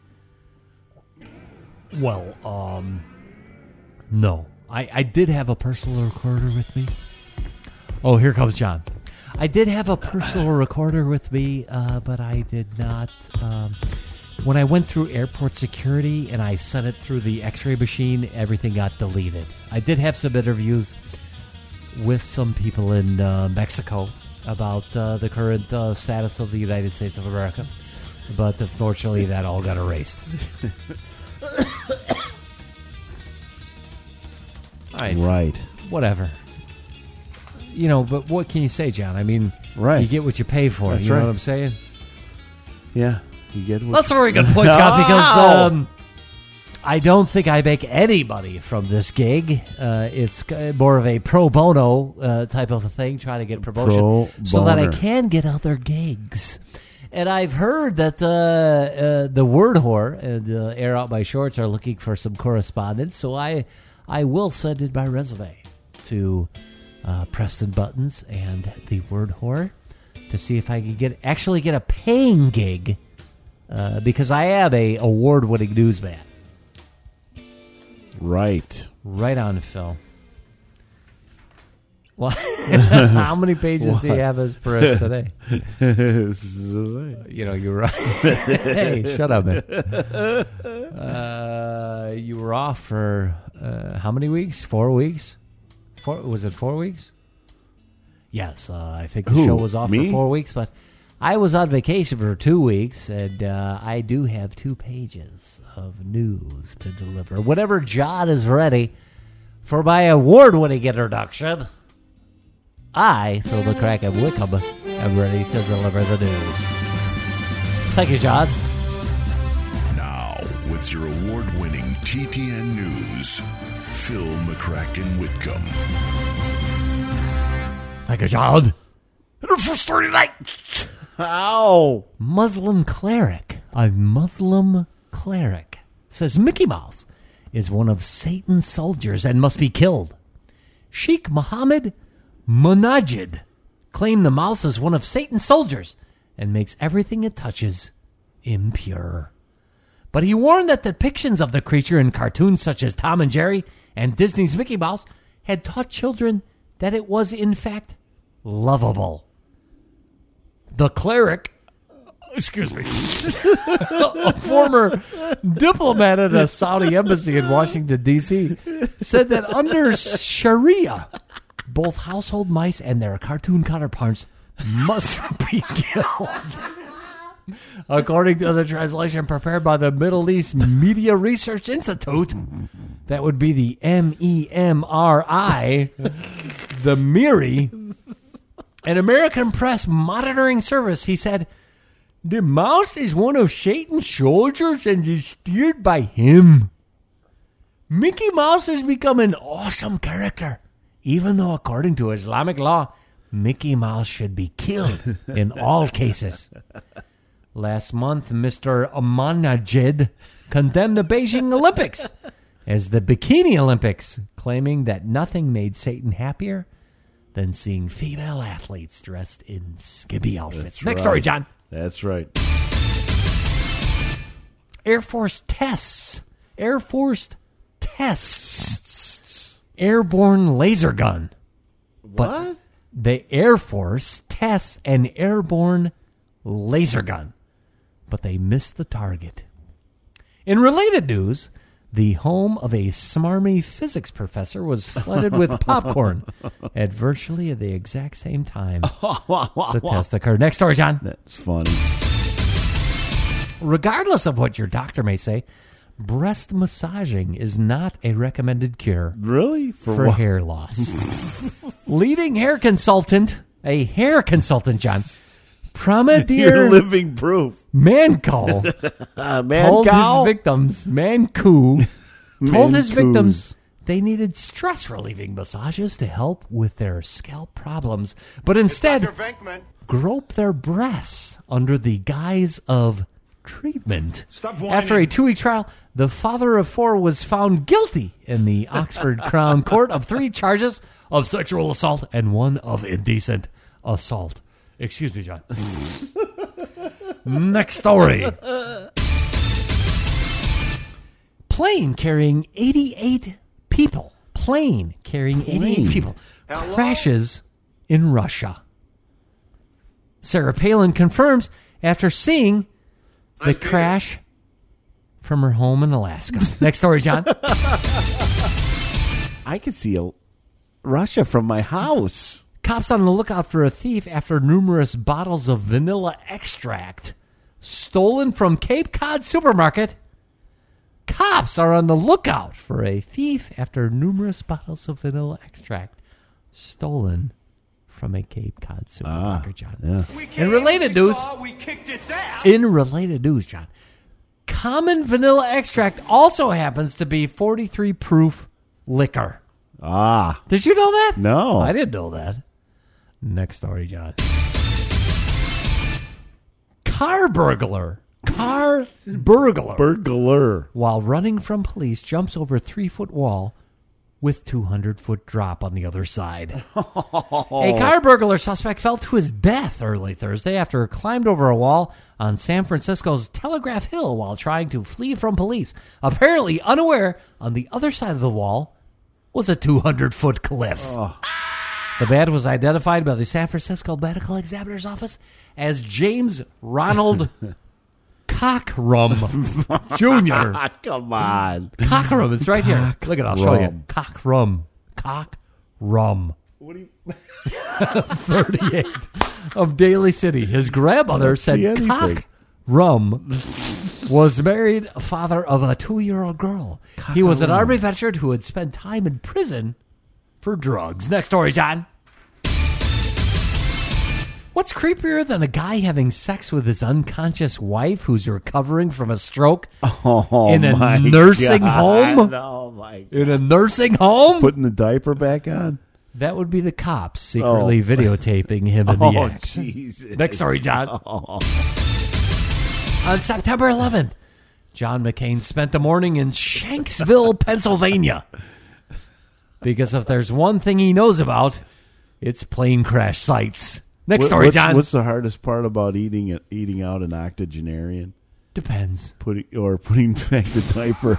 Well, um, no. I, I did have a personal recorder with me. Oh, here comes John. I did have a personal recorder with me, uh, but I did not. Um, when I went through airport security and I sent it through the x-ray machine, everything got deleted. I did have some interviews with some people in uh, Mexico about uh, the current uh, status of the United States of America, but unfortunately that all got erased. Right. Right. Whatever. You know, but what can you say, John? I mean, right. You get what you pay for. That's you know right. what I'm saying? Yeah. You get what That's you... a very good point, Scott, because um, I don't think I make any money from this gig. Uh, it's more of a pro bono uh, type of a thing, trying to get promotion Pro so that I boner. can get other gigs. And I've heard that uh, uh, the Word Whore and uh, Air Out My Shorts are looking for some correspondence, so I I will send in my resume to uh, Preston Buttons and the Word Whore to see if I can get actually get a paying gig, uh, because I am a award-winning newsman. Right. Right on, Phil. Well, how many pages do you have as for us today? You know, you're right. Hey, shut up, man. Uh, you were off for uh, how many weeks? Four weeks? Four? Was it four weeks? Yes, uh, I think the Who? show was off Me? for four weeks, but I was on vacation for two weeks, and uh, I do have two pages of news to deliver. Whenever John is ready for my award-winning introduction, I, Phil McCracken Wickham, am ready to deliver the news. Thank you, John. Now, with your award-winning T T N News, Phil McCracken Whitcomb. Thank you, John. First story tonight. Ow. Muslim cleric. A Muslim cleric says Mickey Mouse is one of Satan's soldiers and must be killed. Sheikh Mohammed Munajid claimed the mouse is one of Satan's soldiers and makes everything it touches impure. But he warned that depictions of the creature in cartoons such as Tom and Jerry and Disney's Mickey Mouse had taught children that it was, in fact, lovable. The cleric, excuse me, a former diplomat at a Saudi embassy in Washington, D C, said that under Sharia, both household mice and their cartoon counterparts must be killed. According to the translation prepared by the Middle East Media Research Institute, that would be the M E M R I, the M I R I, an American press monitoring service, he said, the mouse is one of Satan's soldiers and is steered by him. Mickey Mouse has become an awesome character, even though according to Islamic law, Mickey Mouse should be killed in all cases. Last month, Mister Amanajid condemned the Beijing Olympics as the Bikini Olympics, claiming that nothing made Satan happier than seeing female athletes dressed in skimpy outfits. That's Next right. story, John. That's right. Air Force tests. Air Force tests. Airborne laser gun. What? But the Air Force tests an airborne laser gun, but they missed the target. In related news, the home of a smarmy physics professor was flooded with popcorn at virtually the exact same time the test occurred. Next story, John. That's funny. Regardless of what your doctor may say, breast massaging is not a recommended cure. Really? For, For what? hair loss. Leading hair consultant, a hair consultant, John, Pramadir You're living proof. Manco uh, told Mancow? his victims, Mancu, told his Mancous. victims they needed stress-relieving massages to help with their scalp problems, but instead grope their breasts under the guise of treatment. Stop whining. After a two-week trial, the father of four was found guilty in the Oxford Crown Court of three charges of sexual assault and one of indecent assault. Excuse me, John. Next story. Plane carrying eighty-eight people. Plane carrying eighty-eight people Hello? crashes in Russia. Sarah Palin confirms after seeing the crash from her home in Alaska. Next story, John. I could see a, Russia from my house. Cops on the lookout for a thief after numerous bottles of vanilla extract stolen from Cape Cod supermarket. Cops are on the lookout for a thief after numerous bottles of vanilla extract stolen from a Cape Cod supermarket, John. Yeah. In related news, in related news, John, common vanilla extract also happens to be forty-three proof liquor. Ah. Did you know that? No. I didn't know that. Next story, John. Car burglar. Car burglar. Burglar. While running from police, jumps over three-foot wall with two hundred foot drop on the other side. A car burglar suspect fell to his death early Thursday after he climbed over a wall on San Francisco's Telegraph Hill while trying to flee from police. Apparently unaware, on the other side of the wall was a two hundred foot cliff. Oh. The man was identified by the San Francisco Medical Examiner's Office as James Ronald Cockrum Junior Come on. Cockrum, it's right here. Look at it, I'll show you. Cockrum. Cockrum. Cockrum. What do you... thirty-eight of Daly City. His grandmother said see anything. Cockrum was married father of a two-year-old girl. He was an Army veteran who had spent time in prison for drugs. Next story, John. What's creepier than a guy having sex with his unconscious wife who's recovering from a stroke Oh, in a my nursing God. home? Oh, my God. In a nursing home? Putting the diaper back on? That would be the cops secretly Oh. videotaping him in the Oh, act. Jesus. Next story, John. Oh. On September eleventh, John McCain spent the morning in Shanksville, Pennsylvania. Because if there's one thing he knows about, it's plane crash sites. Next What- story, what's, John. What's the hardest part about eating it, eating out an octogenarian? Depends. Putting or putting back the diaper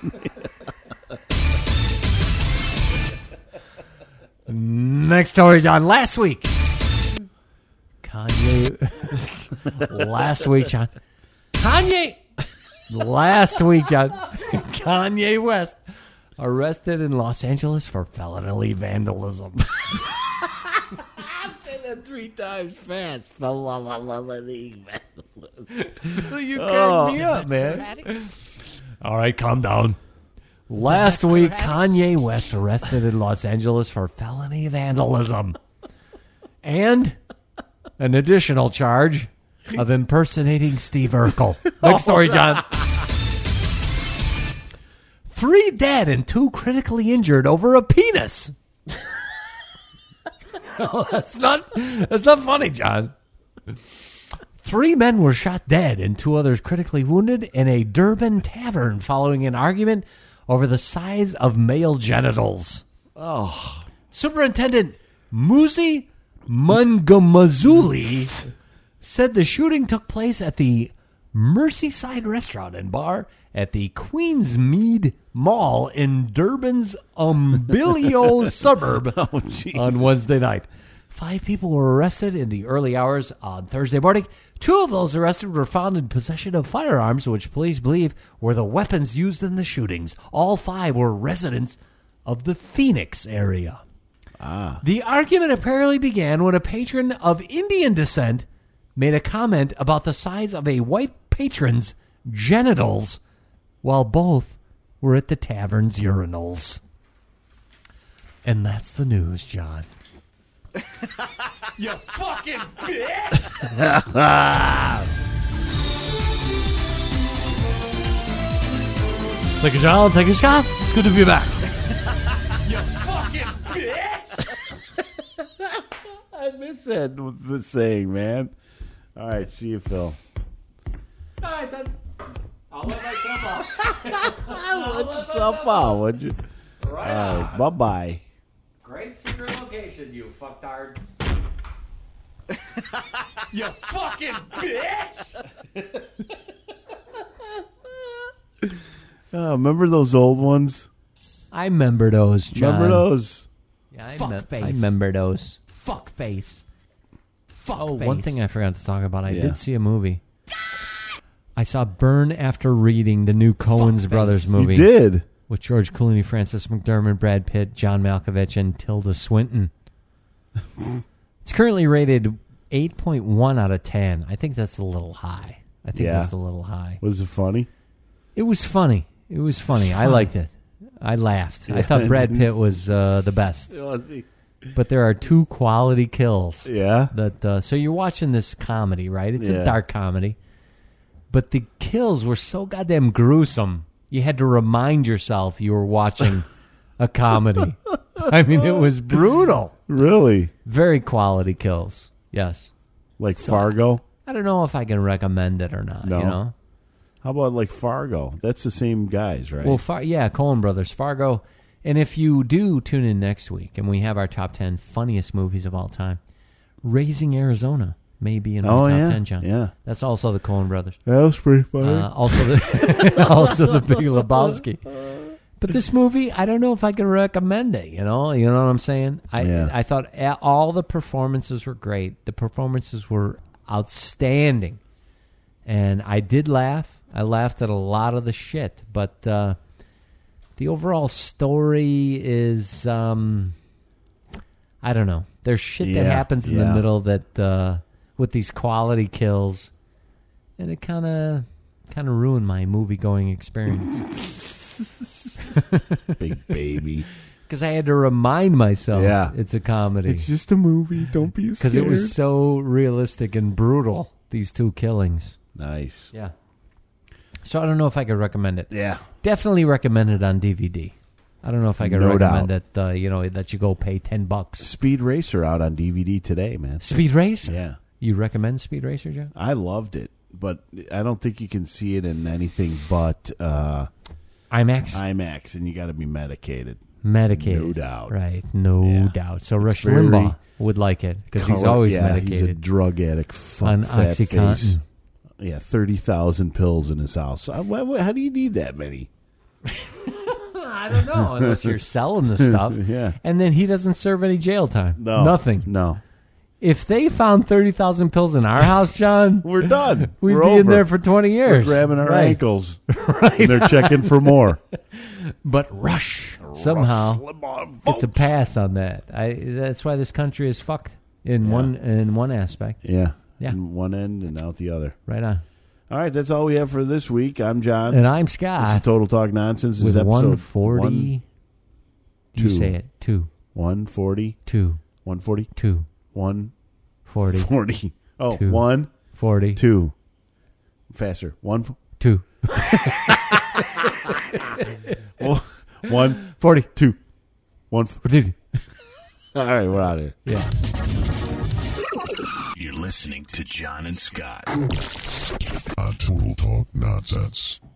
on. Next story, John. Last week, Kanye. last week, John. Kanye. Last week, John. Kanye West arrested in Los Angeles for felony vandalism. Say that three times fast. You cracked Oh. me up, man. All right, calm down. Last week, Kanye West arrested in Los Angeles for felony vandalism and an additional charge of impersonating Steve Urkel. Next story, John. Three dead and two critically injured over a penis. Oh, that's not that's not funny, John. Three men were shot dead and two others critically wounded in a Durban tavern following an argument over the size of male genitals. Oh. Superintendent Muzi Mungamazuli said the shooting took place at the Merseyside Restaurant and Bar at the Queensmead Mall in Durban's Umbilio suburb Oh, on Wednesday night. Five people were arrested in the early hours on Thursday morning. Two of those arrested were found in possession of firearms, which police believe were the weapons used in the shootings. All five were residents of the Phoenix area. Ah. The argument apparently began when a patron of Indian descent made a comment about the size of a white patron's genitals while both were at the tavern's urinals. And that's the news, John. You fucking bitch! Thank you, John. Thank you, Scott. It's good to be back. You fucking bitch! I miss that the saying, man. All right, see you, Phil. All right, then. I'll let myself off. Let yourself out, would you? Right All on. right, bye-bye. Great secret location, you fucktards. You fucking bitch! Oh, remember those old ones? I remember those, John. Remember those? Yeah, I, Fuck me- face. I remember those. Fuck face. Fuck Oh, face. one thing I forgot to talk about. I Yeah. did see a movie. I saw Burn After Reading, the new Coens Brothers movie. You did? With George Clooney, Francis McDermott, Brad Pitt, John Malkovich, and Tilda Swinton. It's currently rated eight point one out of ten. I think that's a little high. I think Yeah. that's a little high. Was it funny? It was funny. It was funny. I funny. liked it. I laughed. I Yeah, thought Brad it Pitt is. was uh, the best. Was he? But there are two quality kills. Yeah. That uh, so you're watching this comedy, right? It's Yeah. a dark comedy. But the kills were so goddamn gruesome. You had to remind yourself you were watching a comedy. I mean, it was brutal. Really? Very quality kills. Yes. Like So, Fargo? I don't know if I can recommend it or not. No. You know. How about like Fargo? That's the same guys, right? Well, Far- yeah, Coen Brothers, Fargo. And if you do tune in next week, and we have our top ten funniest movies of all time, Raising Arizona may be in my Oh, top yeah, ten, John. yeah. That's also the Coen Brothers. That was pretty funny. Uh, also, the also the Big Lebowski. But this movie, I don't know if I can recommend it. You know, you know what I'm saying? I Yeah. I thought a- all the performances were great. The performances were outstanding, and I did laugh. I laughed at a lot of the shit, but uh, the overall story is, um, I don't know. There's shit that Yeah, happens in yeah. the middle that uh, with these quality kills, and it kind of kind of ruined my movie going experience. Big baby. Because I had to remind myself, Yeah. it's a comedy. It's just a movie. Don't be scared. Because it was so realistic and brutal, these two killings. Nice. Yeah. So I don't know if I could recommend it. Yeah. Definitely recommend it on D V D. I don't know if I could No recommend doubt. it, uh, you know, that you go pay ten bucks. Speed Racer out on D V D today, man. Speed Racer? Yeah. You recommend Speed Racer, John? I loved it, but I don't think you can see it in anything but uh, IMAX? IMAX, and you got to be medicated. Medicated. No doubt. Right, no Yeah. doubt. So It's Rush very Limbaugh would like it because he's color- always yeah, medicated. He's a drug addict. Fuck, On fat OxyContin. face. Yeah, thirty thousand pills in his house. Uh, wh- wh- How do you need that many? I don't know, unless you're selling the stuff. Yeah. And then he doesn't serve any jail time. No. Nothing. No. If they found thirty thousand pills in our house, John, We're done. we'd We're be in over. there for twenty years. We're grabbing our Right. ankles. Right. And they're checking for more. But Rush, somehow, it's a pass on that. I. That's why this country is fucked in Yeah. one in one aspect. Yeah. Yeah. In one end and out the other. Right on. All right, that's all we have for this week. I'm John. And I'm Scott. This is Total Talk Nonsense. This With is episode one forty. one- You two. say it. Two. one forty. Two. one forty. Two. one Forty. forty. Oh, Two. one Forty. two. Faster. One. f- Two. One- One. Forty. Two. One. f- Forty. All right, we're out of here. Yeah. You're listening to John and Scott on Total Talk Nonsense.